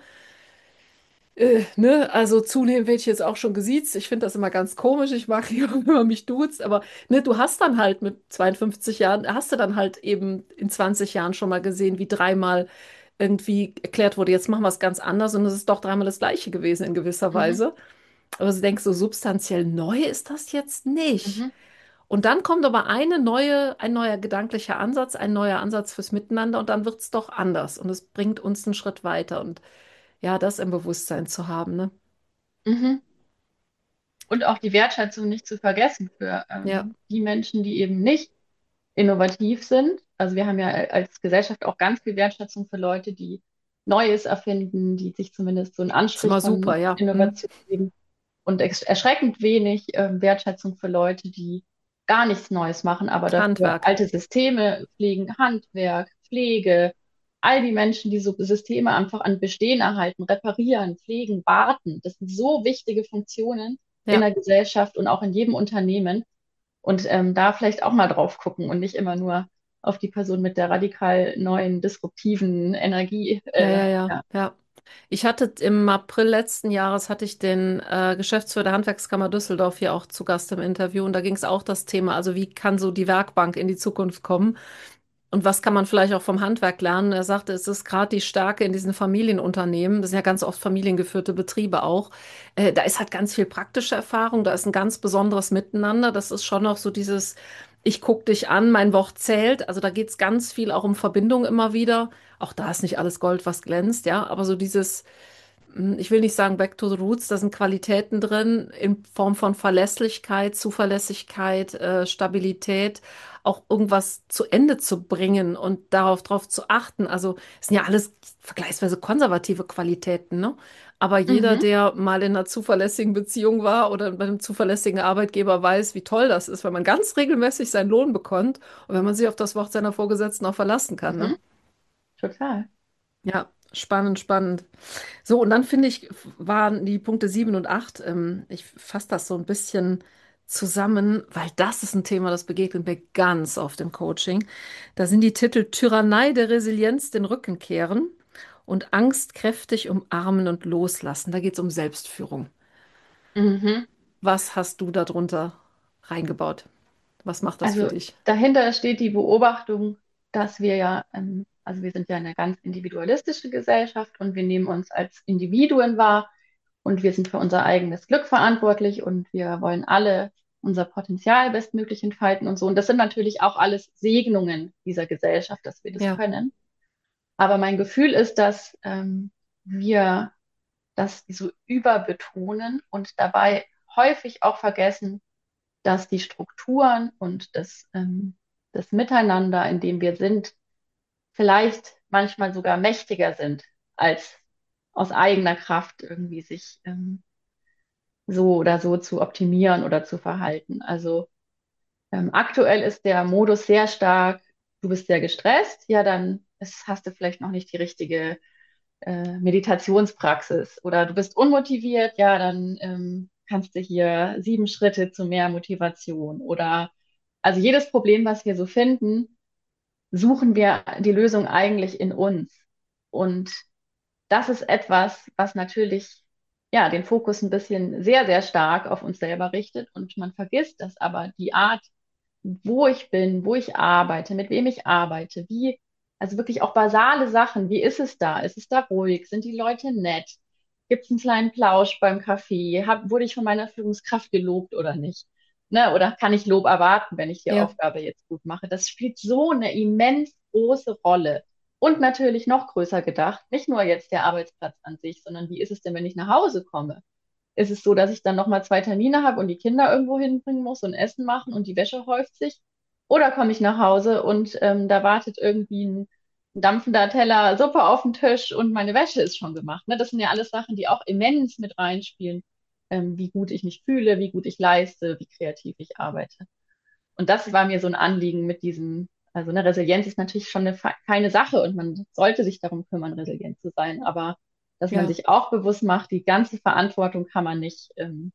ne, also zunehmend werde ich jetzt auch schon gesiezt. Ich finde das immer ganz komisch. Ich mag lieber, wenn man mich duzt. Aber ne, du hast dann halt mit 52 Jahren, hast du dann halt eben in 20 Jahren schon mal gesehen, wie dreimal irgendwie erklärt wurde, jetzt machen wir es ganz anders. Und es ist doch dreimal das Gleiche gewesen in gewisser Mhm. Weise. Aber du denkst, so substanziell neu ist das jetzt nicht. Mhm. Und dann kommt aber ein neuer gedanklicher Ansatz, ein neuer Ansatz fürs Miteinander und dann wird es doch anders. Und es bringt uns einen Schritt weiter. Und ja, das im Bewusstsein zu haben, ne? Mhm. Und auch die Wertschätzung nicht zu vergessen für Ja, die Menschen, die eben nicht innovativ sind. Also wir haben ja als Gesellschaft auch ganz viel Wertschätzung für Leute, die Neues erfinden, die sich zumindest so einen ist Anstrich immer von super, ja. Hm. Innovation geben. Und erschreckend wenig Wertschätzung für Leute, die gar nichts Neues machen, aber dafür Handwerk. alte Systeme pflegen, Handwerk, Pflege, all die Menschen, die so Systeme einfach an Bestehen erhalten, reparieren, pflegen, warten. Das sind so wichtige Funktionen in Ja, der Gesellschaft und auch in jedem Unternehmen. Und da vielleicht auch mal drauf gucken und nicht immer nur auf die Person mit der radikal neuen, disruptiven Energie. Ja. ja. Ich hatte im April letzten Jahres hatte ich den Geschäftsführer der Handwerkskammer Düsseldorf hier auch zu Gast im Interview und da ging es auch das Thema, also wie kann so die Werkbank in die Zukunft kommen? Und was kann man vielleicht auch vom Handwerk lernen? Er sagte, es ist gerade die Stärke in diesen Familienunternehmen, das sind ja ganz oft familiengeführte Betriebe auch. Da ist halt ganz viel praktische Erfahrung, da ist ein ganz besonderes Miteinander. Das ist schon noch so dieses, ich guck dich an, mein Wort zählt. Also da geht es ganz viel auch um Verbindung immer wieder. Auch da ist nicht alles Gold, was glänzt, ja. Aber so dieses, ich will nicht sagen Back to the Roots, da sind Qualitäten drin in Form von Verlässlichkeit, Zuverlässigkeit, Stabilität, auch irgendwas zu Ende zu bringen und darauf zu achten. Also es sind ja alles vergleichsweise konservative Qualitäten, ne? Aber jeder, Mhm. der mal in einer zuverlässigen Beziehung war oder bei einem zuverlässigen Arbeitgeber weiß, wie toll das ist, wenn man ganz regelmäßig seinen Lohn bekommt und wenn man sich auf das Wort seiner Vorgesetzten auch verlassen kann, ne? Mhm. Total. Ja, spannend, spannend. So, und dann finde ich, waren die Punkte 7 und 8. Ich fasse das so ein bisschen zusammen, weil das ist ein Thema, das begegnet mir ganz oft im Coaching. Da sind die Titel Tyrannei der Resilienz, den Rücken kehren und Angst kräftig umarmen und loslassen. Da geht es um Selbstführung. Mhm. Was hast du darunter reingebaut? Was macht das für Also dich? dahinter steht die Beobachtung, dass wir ja, also wir sind ja eine ganz individualistische Gesellschaft und wir nehmen uns als Individuen wahr und wir sind für unser eigenes Glück verantwortlich und wir wollen alle unser Potenzial bestmöglich entfalten und so. Und das sind natürlich auch alles Segnungen dieser Gesellschaft, dass wir das Ja, können. Aber mein Gefühl ist, dass wir das so überbetonen und dabei häufig auch vergessen, dass die Strukturen und das Miteinander, in dem wir sind, vielleicht manchmal sogar mächtiger sind, als aus eigener Kraft irgendwie sich so oder so zu optimieren oder zu verhalten. Also aktuell ist der Modus sehr stark, du bist sehr gestresst, ja, dann hast du vielleicht noch nicht die richtige Meditationspraxis oder du bist unmotiviert, ja, dann kannst du hier 7 Schritte zu mehr Motivation oder also jedes Problem, was wir so finden, suchen wir die Lösung eigentlich in uns. Und das ist etwas, was natürlich ja den Fokus ein bisschen sehr, sehr stark auf uns selber richtet und man vergisst, dass aber die Art, wo ich bin, wo ich arbeite, mit wem ich arbeite, wie, also wirklich auch basale Sachen, wie ist es da? Ist es da ruhig? Sind die Leute nett? Gibt es einen kleinen Plausch beim Kaffee? Wurde ich von meiner Führungskraft gelobt oder nicht? Ne? Oder kann ich Lob erwarten, wenn ich die ja, Aufgabe jetzt gut mache? Das spielt so eine immens große Rolle. Und natürlich noch größer gedacht, nicht nur jetzt der Arbeitsplatz an sich, sondern wie ist es denn, wenn ich nach Hause komme? Ist es so, dass ich dann nochmal 2 Termine habe und die Kinder irgendwo hinbringen muss und Essen machen und die Wäsche häuft sich? Oder komme ich nach Hause und da wartet irgendwie ein dampfender Teller Suppe auf dem Tisch und meine Wäsche ist schon gemacht. Ne? Das sind ja alles Sachen, die auch immens mit reinspielen, wie gut ich mich fühle, wie gut ich leiste, wie kreativ ich arbeite. Und das war mir so ein Anliegen mit diesem, also eine Resilienz ist natürlich schon eine feine Sache und man sollte sich darum kümmern, resilient zu sein, aber dass man ja, sich auch bewusst macht, die ganze Verantwortung kann man nicht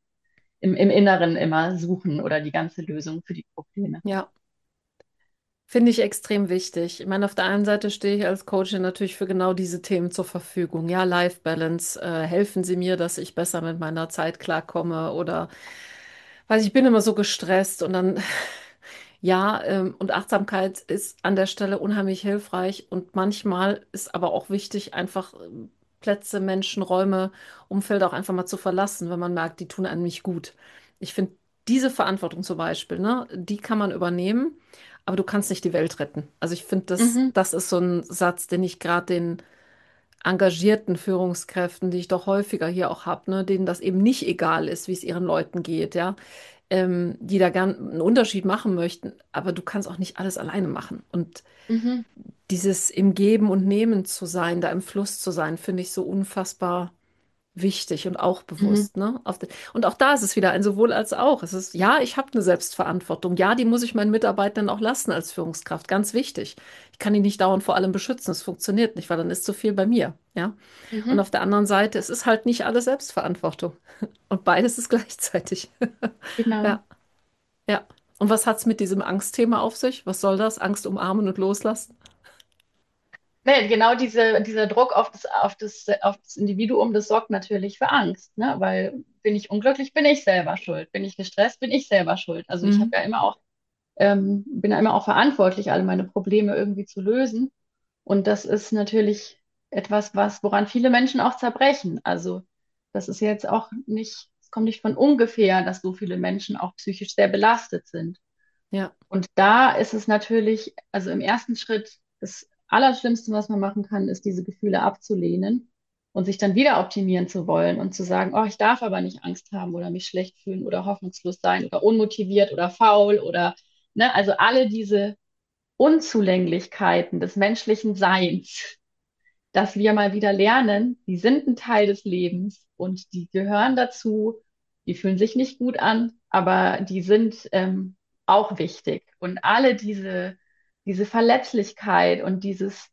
im Inneren immer suchen oder die ganze Lösung für die Probleme. ja. Finde ich extrem wichtig. Ich meine, auf der einen Seite stehe ich als Coachin natürlich für genau diese Themen zur Verfügung. Ja, Life Balance, helfen Sie mir, dass ich besser mit meiner Zeit klarkomme oder, weiß ich bin immer so gestresst und dann, ja, und Achtsamkeit ist an der Stelle unheimlich hilfreich und manchmal ist aber auch wichtig, einfach Plätze, Menschen, Räume, Umfelder auch einfach mal zu verlassen, wenn man merkt, die tun einem nicht gut. Ich finde, diese Verantwortung zum Beispiel, ne, die kann man übernehmen. Aber du kannst nicht die Welt retten. Also ich finde, Mhm, das ist so ein Satz, den ich gerade den engagierten Führungskräften, die ich doch häufiger hier auch habe, ne, denen das eben nicht egal ist, wie es ihren Leuten geht, ja, die da gern einen Unterschied machen möchten. Aber du kannst auch nicht alles alleine machen. Und mhm, dieses im Geben und Nehmen zu sein, da im Fluss zu sein, finde ich so unfassbar wichtig und auch mhm, bewusst, ne? Und auch da ist es wieder ein sowohl als auch. Es ist, ja, ich habe eine Selbstverantwortung. Ja, die muss ich meinen Mitarbeitern auch lassen als Führungskraft. Ganz wichtig. Ich kann die nicht dauernd vor allem beschützen. Es funktioniert nicht, weil dann ist zu viel bei mir, ja? Und mhm, auf der anderen Seite, es ist halt nicht alles Selbstverantwortung. Und beides ist gleichzeitig. genau. Ja, ja. Und was hat's mit diesem Angstthema auf sich? Was soll das? Angst umarmen und loslassen? Nee, genau dieser Druck auf das Individuum, das sorgt natürlich für Angst, ne? Weil bin ich unglücklich, bin ich selber schuld. Bin ich gestresst, bin ich selber schuld. Also ich habe Mhm. ja immer auch bin immer auch verantwortlich, alle meine Probleme irgendwie zu lösen. Und das ist natürlich etwas, woran viele Menschen auch zerbrechen. Also das ist jetzt auch nicht, es kommt nicht von ungefähr, dass so viele Menschen auch psychisch sehr belastet sind. Ja, Und da ist es natürlich, also im ersten Schritt, das Allerschlimmste, was man machen kann, ist, diese Gefühle abzulehnen und sich dann wieder optimieren zu wollen und zu sagen, oh, ich darf aber nicht Angst haben oder mich schlecht fühlen oder hoffnungslos sein oder unmotiviert oder faul oder, ne, also alle diese Unzulänglichkeiten des menschlichen Seins, dass wir mal wieder lernen, die sind ein Teil des Lebens und die gehören dazu. Die fühlen sich nicht gut an, aber die sind auch wichtig. Und alle diese Verletzlichkeit und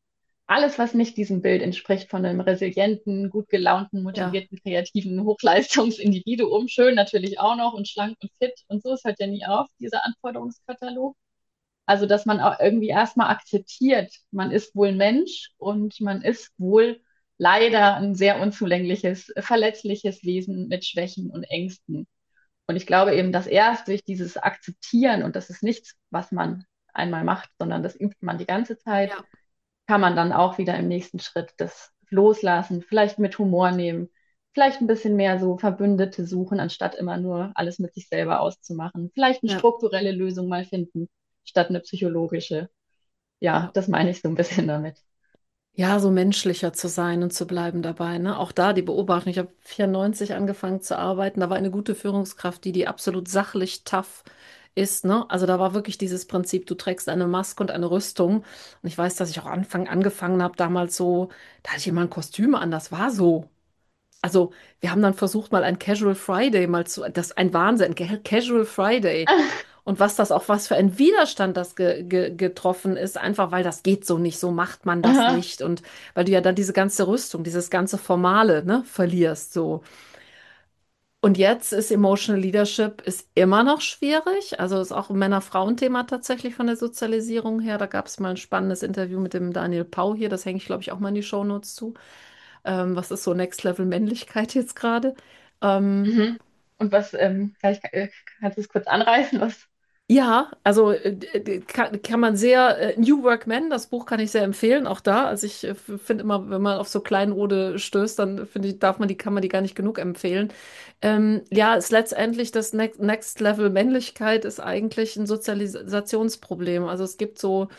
alles, was nicht diesem Bild entspricht von einem resilienten, gut gelaunten, ja, motivierten, kreativen Hochleistungsindividuum, schön natürlich auch noch und schlank und fit und so, es hört ja nie auf, dieser Anforderungskatalog. Also, dass man auch irgendwie erstmal akzeptiert, man ist wohl Mensch und man ist wohl leider ein sehr unzulängliches, verletzliches Wesen mit Schwächen und Ängsten. Und ich glaube eben, dass erst durch dieses Akzeptieren, und das ist nichts, was man einmal macht, sondern das übt man die ganze Zeit, ja, kann man dann auch wieder im nächsten Schritt das loslassen, vielleicht mit Humor nehmen, vielleicht ein bisschen mehr so Verbündete suchen, anstatt immer nur alles mit sich selber auszumachen. Vielleicht eine ja, strukturelle Lösung mal finden, statt eine psychologische. Ja, ja. das meine ich so ein bisschen damit. Ja, so menschlicher zu sein und zu bleiben dabei, ne? Auch da die Beobachtung. Ich habe 94 angefangen zu arbeiten. Da war eine gute Führungskraft, die absolut sachlich tough ist, ne? Also da war wirklich dieses Prinzip, du trägst eine Maske und eine Rüstung. Und ich weiß, dass ich auch angefangen habe, damals so, da hatte ich immer ein Kostüm an, das war so. Also wir haben dann versucht, mal ein Casual Friday mal zu, das ist ein Wahnsinn, Casual Friday. Und was das auch, was für ein Widerstand das getroffen ist, einfach weil das geht so nicht, so macht man das Aha. nicht. Und weil du ja dann diese ganze Rüstung, dieses ganze Formale, ne, verlierst, so. Und jetzt ist Emotional Leadership ist immer noch schwierig. Also ist auch ein Männer-Frauen-Thema tatsächlich von der Sozialisierung her. Da gab es mal ein spannendes Interview mit dem Daniel Pau hier. Das hänge ich, glaube ich, auch mal in die Shownotes zu. Was ist so Next Level Männlichkeit jetzt gerade? Ähm, Mhm. Und was, vielleicht kannst du es kurz anreißen, was? Ja, also kann man sehr, New Work Men, das Buch kann ich sehr empfehlen, auch da. Also ich finde immer, wenn man auf so Kleinode stößt, dann finde ich, kann man die gar nicht genug empfehlen. Ja, ist letztendlich das Next Level Männlichkeit ist eigentlich ein Sozialisationsproblem. Also es gibt so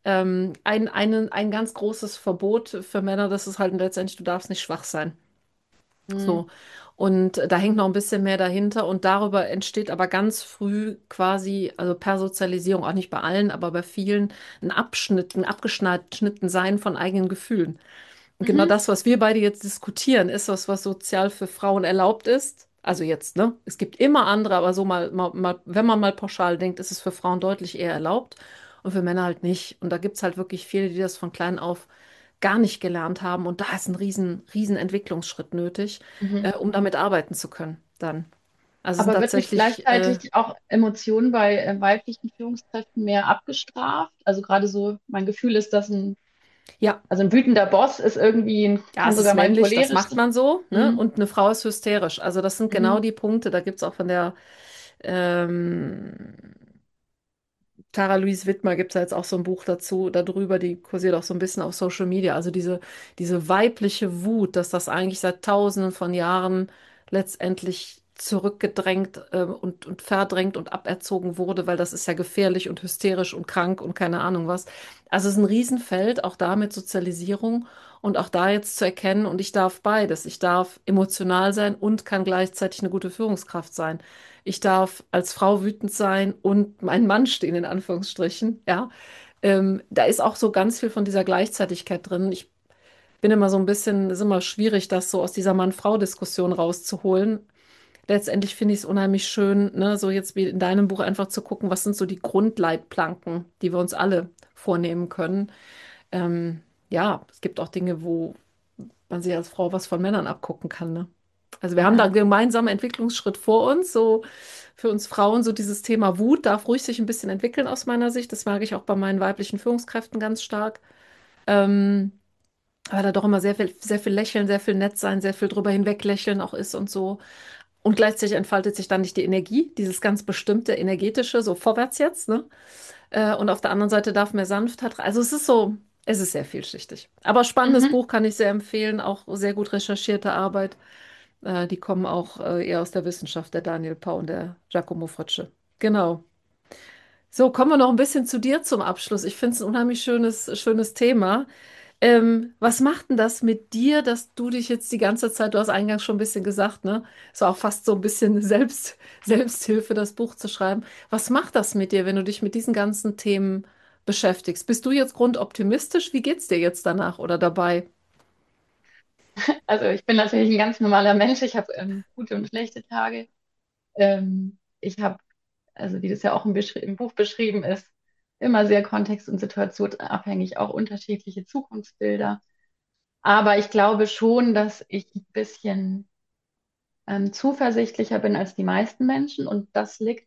ein ganz großes Verbot für Männer, das ist halt letztendlich, du darfst nicht schwach sein. Hm. So. Und da hängt noch ein bisschen mehr dahinter und darüber entsteht aber ganz früh quasi, also per Sozialisierung, auch nicht bei allen, aber bei vielen, ein abgeschnitten Sein von eigenen Gefühlen. Und genau Mhm. das, was wir beide jetzt diskutieren, ist was sozial für Frauen erlaubt ist. Also jetzt, ne? Es gibt immer andere, aber so wenn man mal pauschal denkt, ist es für Frauen deutlich eher erlaubt und für Männer halt nicht. Und da gibt es halt wirklich viele, die das von klein auf gar nicht gelernt haben. Und da ist ein riesen Entwicklungsschritt nötig, Mhm. um damit arbeiten zu können dann. Also es sind Aber wird nicht tatsächlich, gleichzeitig auch Emotionen bei weiblichen Führungskräften mehr abgestraft? Also gerade so, mein Gefühl ist, dass ja, also ein wütender Boss ist irgendwie, ja, kann es ist sogar mal männlich, das cholerisch macht sein. man so, ne? Mhm. Und eine Frau ist hysterisch. Also das sind genau Mhm. die Punkte. Da gibt es auch von der ähm, Tara Louise Wittmer gibt es ja jetzt auch so ein Buch dazu, darüber, die kursiert auch so ein bisschen auf Social Media. Also diese weibliche Wut, dass das eigentlich seit Tausenden von Jahren letztendlich zurückgedrängt und verdrängt und aberzogen wurde, weil das ist ja gefährlich und hysterisch und krank und keine Ahnung was. Also es ist ein Riesenfeld, auch da mit Sozialisierung und auch da jetzt zu erkennen, und ich darf beides. Ich darf emotional sein und kann gleichzeitig eine gute Führungskraft sein. Ich darf als Frau wütend sein und mein Mann stehen, in Anführungsstrichen. Ja, da ist auch so ganz viel von dieser Gleichzeitigkeit drin. Ich bin immer so ein bisschen, ist immer schwierig, das so aus dieser Mann-Frau-Diskussion rauszuholen. Letztendlich finde ich es unheimlich schön, ne, so jetzt wie in deinem Buch einfach zu gucken, was sind so die Grundleitplanken, die wir uns alle vornehmen können. Ähm, ja, es gibt auch Dinge, wo man sich als Frau was von Männern abgucken kann, ne? Also wir haben da einen Ja. gemeinsamen Entwicklungsschritt vor uns, so für uns Frauen, so dieses Thema Wut darf ruhig sich ein bisschen entwickeln aus meiner Sicht. Das mag ich auch bei meinen weiblichen Führungskräften ganz stark. Ähm, aber da doch immer sehr viel lächeln, sehr viel nett sein, sehr viel drüber hinweg lächeln auch ist und so. Und gleichzeitig entfaltet sich dann nicht die Energie, dieses ganz bestimmte energetische, so vorwärts jetzt, ne? Und auf der anderen Seite darf mehr Sanftheit. Also es ist so, es ist sehr vielschichtig. Aber spannendes Mhm. Buch kann ich sehr empfehlen, auch sehr gut recherchierte Arbeit. Die kommen auch eher aus der Wissenschaft, der Daniel Pau und der Giacomo Frötsche. Genau. So, kommen wir noch ein bisschen zu dir zum Abschluss. Ich finde es ein unheimlich schönes Thema. Was macht denn das mit dir, dass du dich jetzt die ganze Zeit, du hast eingangs schon ein bisschen gesagt, ne? Ist auch fast so ein bisschen Selbsthilfe, das Buch zu schreiben. Was macht das mit dir, wenn du dich mit diesen ganzen Themen beschäftigst? Bist du jetzt grundoptimistisch? Wie geht's dir jetzt danach oder dabei? Also ich bin natürlich ein ganz normaler Mensch. Ich habe gute und schlechte Tage. Ich habe, also wie das ja auch im Buch beschrieben ist, immer sehr kontext- und situationsabhängig auch unterschiedliche Zukunftsbilder. Aber ich glaube schon, dass ich ein bisschen zuversichtlicher bin als die meisten Menschen. Und das liegt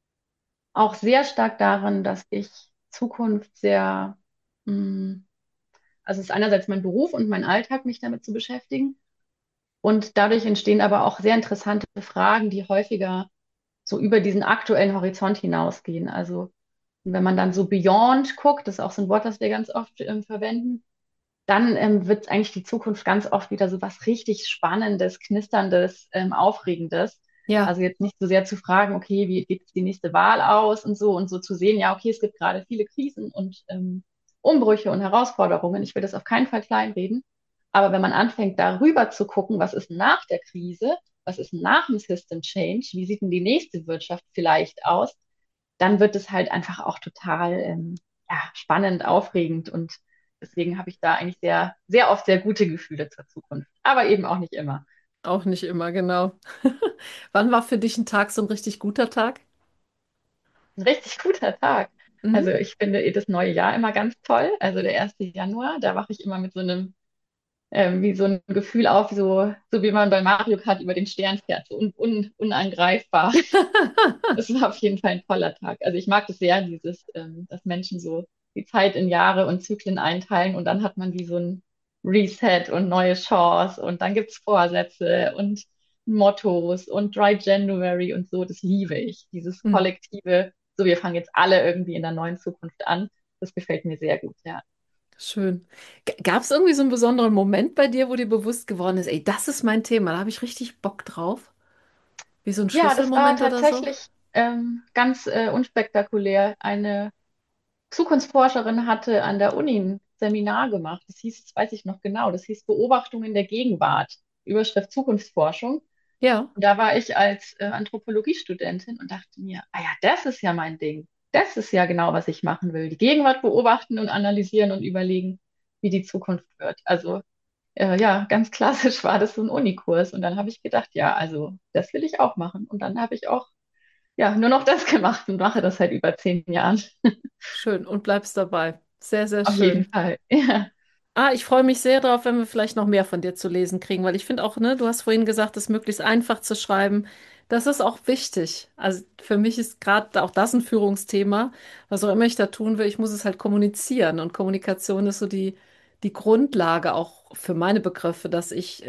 auch sehr stark daran, dass ich Zukunft sehr, mh, also es ist einerseits mein Beruf und mein Alltag, mich damit zu beschäftigen. Und dadurch entstehen aber auch sehr interessante Fragen, die häufiger so über diesen aktuellen Horizont hinausgehen. Also wenn man dann so beyond guckt, das ist auch so ein Wort, das wir ganz oft verwenden, dann wird eigentlich die Zukunft ganz oft wieder so was richtig Spannendes, Knisterndes, Aufregendes. Ja, Also jetzt nicht so sehr zu fragen, okay, wie geht jetzt die nächste Wahl aus und so zu sehen, ja, okay, es gibt gerade viele Krisen und Umbrüche und Herausforderungen. Ich will das auf keinen Fall kleinreden. Aber wenn man anfängt, darüber zu gucken, was ist nach der Krise, was ist nach dem System Change, wie sieht denn die nächste Wirtschaft vielleicht aus, dann wird es halt einfach auch total ja, spannend, aufregend und deswegen habe ich da eigentlich sehr oft sehr gute Gefühle zur Zukunft, aber eben auch nicht immer. auch nicht immer, genau. Wann war für dich ein Tag so ein richtig guter Tag? Ein richtig guter Tag. Also Mhm. ich finde das neue Jahr immer ganz toll. Also der 1. Januar, da wache ich immer mit so einem, wie so ein Gefühl auf, so wie man bei Mario Kart über den Stern fährt, so unangreifbar. Es war auf jeden Fall ein toller Tag. Also ich mag das sehr, dass Menschen so die Zeit in Jahre und Zyklen einteilen und dann hat man wie so ein Reset und neue Chance und dann gibt's Vorsätze und Mottos und Dry January und so. Das liebe ich. Dieses Mhm. kollektive, so wir fangen jetzt alle irgendwie in der neuen Zukunft an. Das gefällt mir sehr gut, ja. Schön. Gab es irgendwie so einen besonderen Moment bei dir, wo dir bewusst geworden ist, ey, das ist mein Thema, da habe ich richtig Bock drauf? Wie so ein Ja, das war Schlüsselmoment oder so? tatsächlich ganz unspektakulär. Eine Zukunftsforscherin hatte an der Uni ein Seminar gemacht. Das hieß, das weiß ich noch genau, das hieß Beobachtungen der Gegenwart, Überschrift Zukunftsforschung. Ja. Und da war ich als Anthropologiestudentin und dachte mir, ah ja, das ist ja mein Ding. Das ist ja genau, was ich machen will. Die Gegenwart beobachten und analysieren und überlegen, wie die Zukunft wird. Also ja, ganz klassisch war das so ein Unikurs. Und dann habe ich gedacht, ja, also das will ich auch machen. Und dann habe ich auch ja nur noch das gemacht und mache das seit über 10 Jahren. Schön. Und bleibst dabei. Sehr, sehr Auf jeden schön. Fall. Ja. Ah, ich freue mich sehr darauf, wenn wir vielleicht noch mehr von dir zu lesen kriegen, weil ich finde auch, ne, du hast vorhin gesagt, es möglichst einfach zu schreiben. Das ist auch wichtig. Also für mich ist gerade auch das ein Führungsthema. Was auch immer ich da tun will, ich muss es halt kommunizieren. Und Kommunikation ist so die Grundlage auch für meine Begriffe, dass ich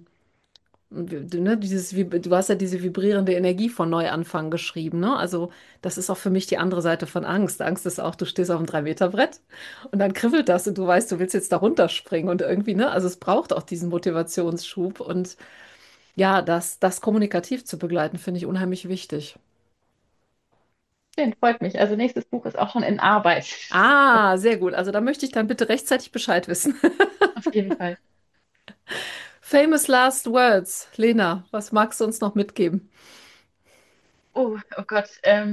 ne, du hast ja diese vibrierende Energie von Neuanfang geschrieben, ne? Also das ist auch für mich die andere Seite von Angst. Angst ist auch, du stehst auf einem 3-Meter-Brett und dann kribbelt das und du weißt, du willst jetzt da runterspringen und irgendwie, ne? Also es braucht auch diesen Motivationsschub und ja, das kommunikativ zu begleiten, finde ich unheimlich wichtig. Schön, freut mich. Also nächstes Buch ist auch schon in Arbeit. Ah, sehr gut. Also da möchte ich dann bitte rechtzeitig Bescheid wissen. Auf jeden Fall. Famous Last Words. Lena, was magst du uns noch mitgeben? Oh Gott.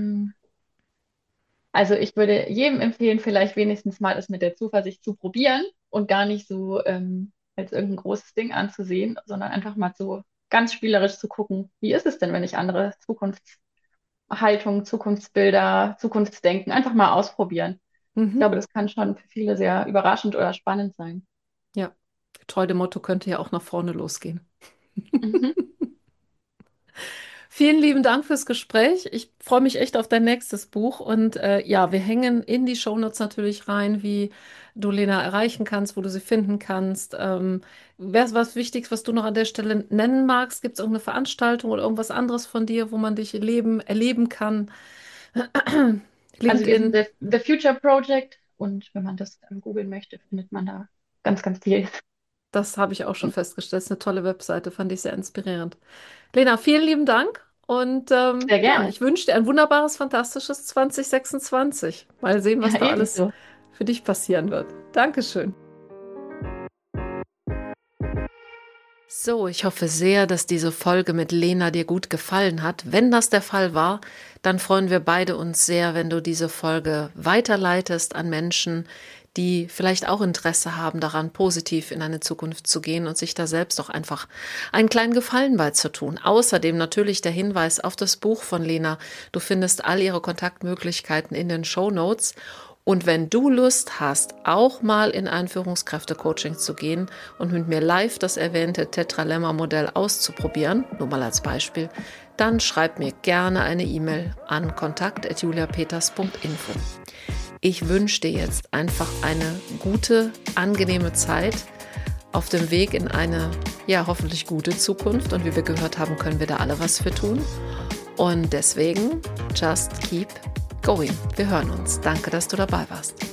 Also ich würde jedem empfehlen, vielleicht wenigstens mal es mit der Zuversicht zu probieren und gar nicht so als irgendein großes Ding anzusehen, sondern einfach mal so ganz spielerisch zu gucken, wie ist es denn, wenn ich andere Zukunftshaltungen, Zukunftsbilder, Zukunftsdenken einfach mal ausprobieren. Ich Mhm. glaube, das kann schon für viele sehr überraschend oder spannend sein. Ja, getreu dem Motto könnte ja auch nach vorne losgehen. Mhm. Vielen lieben Dank fürs Gespräch. Ich freue mich echt auf dein nächstes Buch. Und ja, wir hängen in die Shownotes natürlich rein, wie du Lena erreichen kannst, wo du sie finden kannst. Wäre es was Wichtiges, was du noch an der Stelle nennen magst? Gibt es irgendeine Veranstaltung oder irgendwas anderes von dir, wo man dich erleben kann? Also wir sind LinkedIn, The Future Project und wenn man das googeln möchte, findet man da ganz, ganz viel. das habe ich auch schon festgestellt. Das ist eine tolle Webseite, fand ich sehr inspirierend. Lena, vielen lieben Dank. Und Sehr ja, gerne. ich wünsche dir ein wunderbares, fantastisches 2026. Mal sehen, was Ja, da alles ebenso. für dich passieren wird. Dankeschön. So, ich hoffe sehr, dass diese Folge mit Lena dir gut gefallen hat. Wenn das der Fall war, dann freuen wir beide uns sehr, wenn du diese Folge weiterleitest an Menschen, die vielleicht auch Interesse haben daran, positiv in eine Zukunft zu gehen und sich da selbst auch einfach einen kleinen Gefallen beizutun. Außerdem natürlich der Hinweis auf das Buch von Lena. Du findest all ihre Kontaktmöglichkeiten in den Shownotes. Und wenn du Lust hast, auch mal in ein Führungskräfte-Coaching zu gehen und mit mir live das erwähnte Tetralemma-Modell auszuprobieren, nur mal als Beispiel, dann schreib mir gerne eine E-Mail an kontakt@juliapeters.info. Ich wünsche dir jetzt einfach eine gute, angenehme Zeit auf dem Weg in eine, ja, hoffentlich gute Zukunft. Und wie wir gehört haben, können wir da alle was für tun. Und deswegen, just keep going. Wir hören uns. Danke, dass du dabei warst.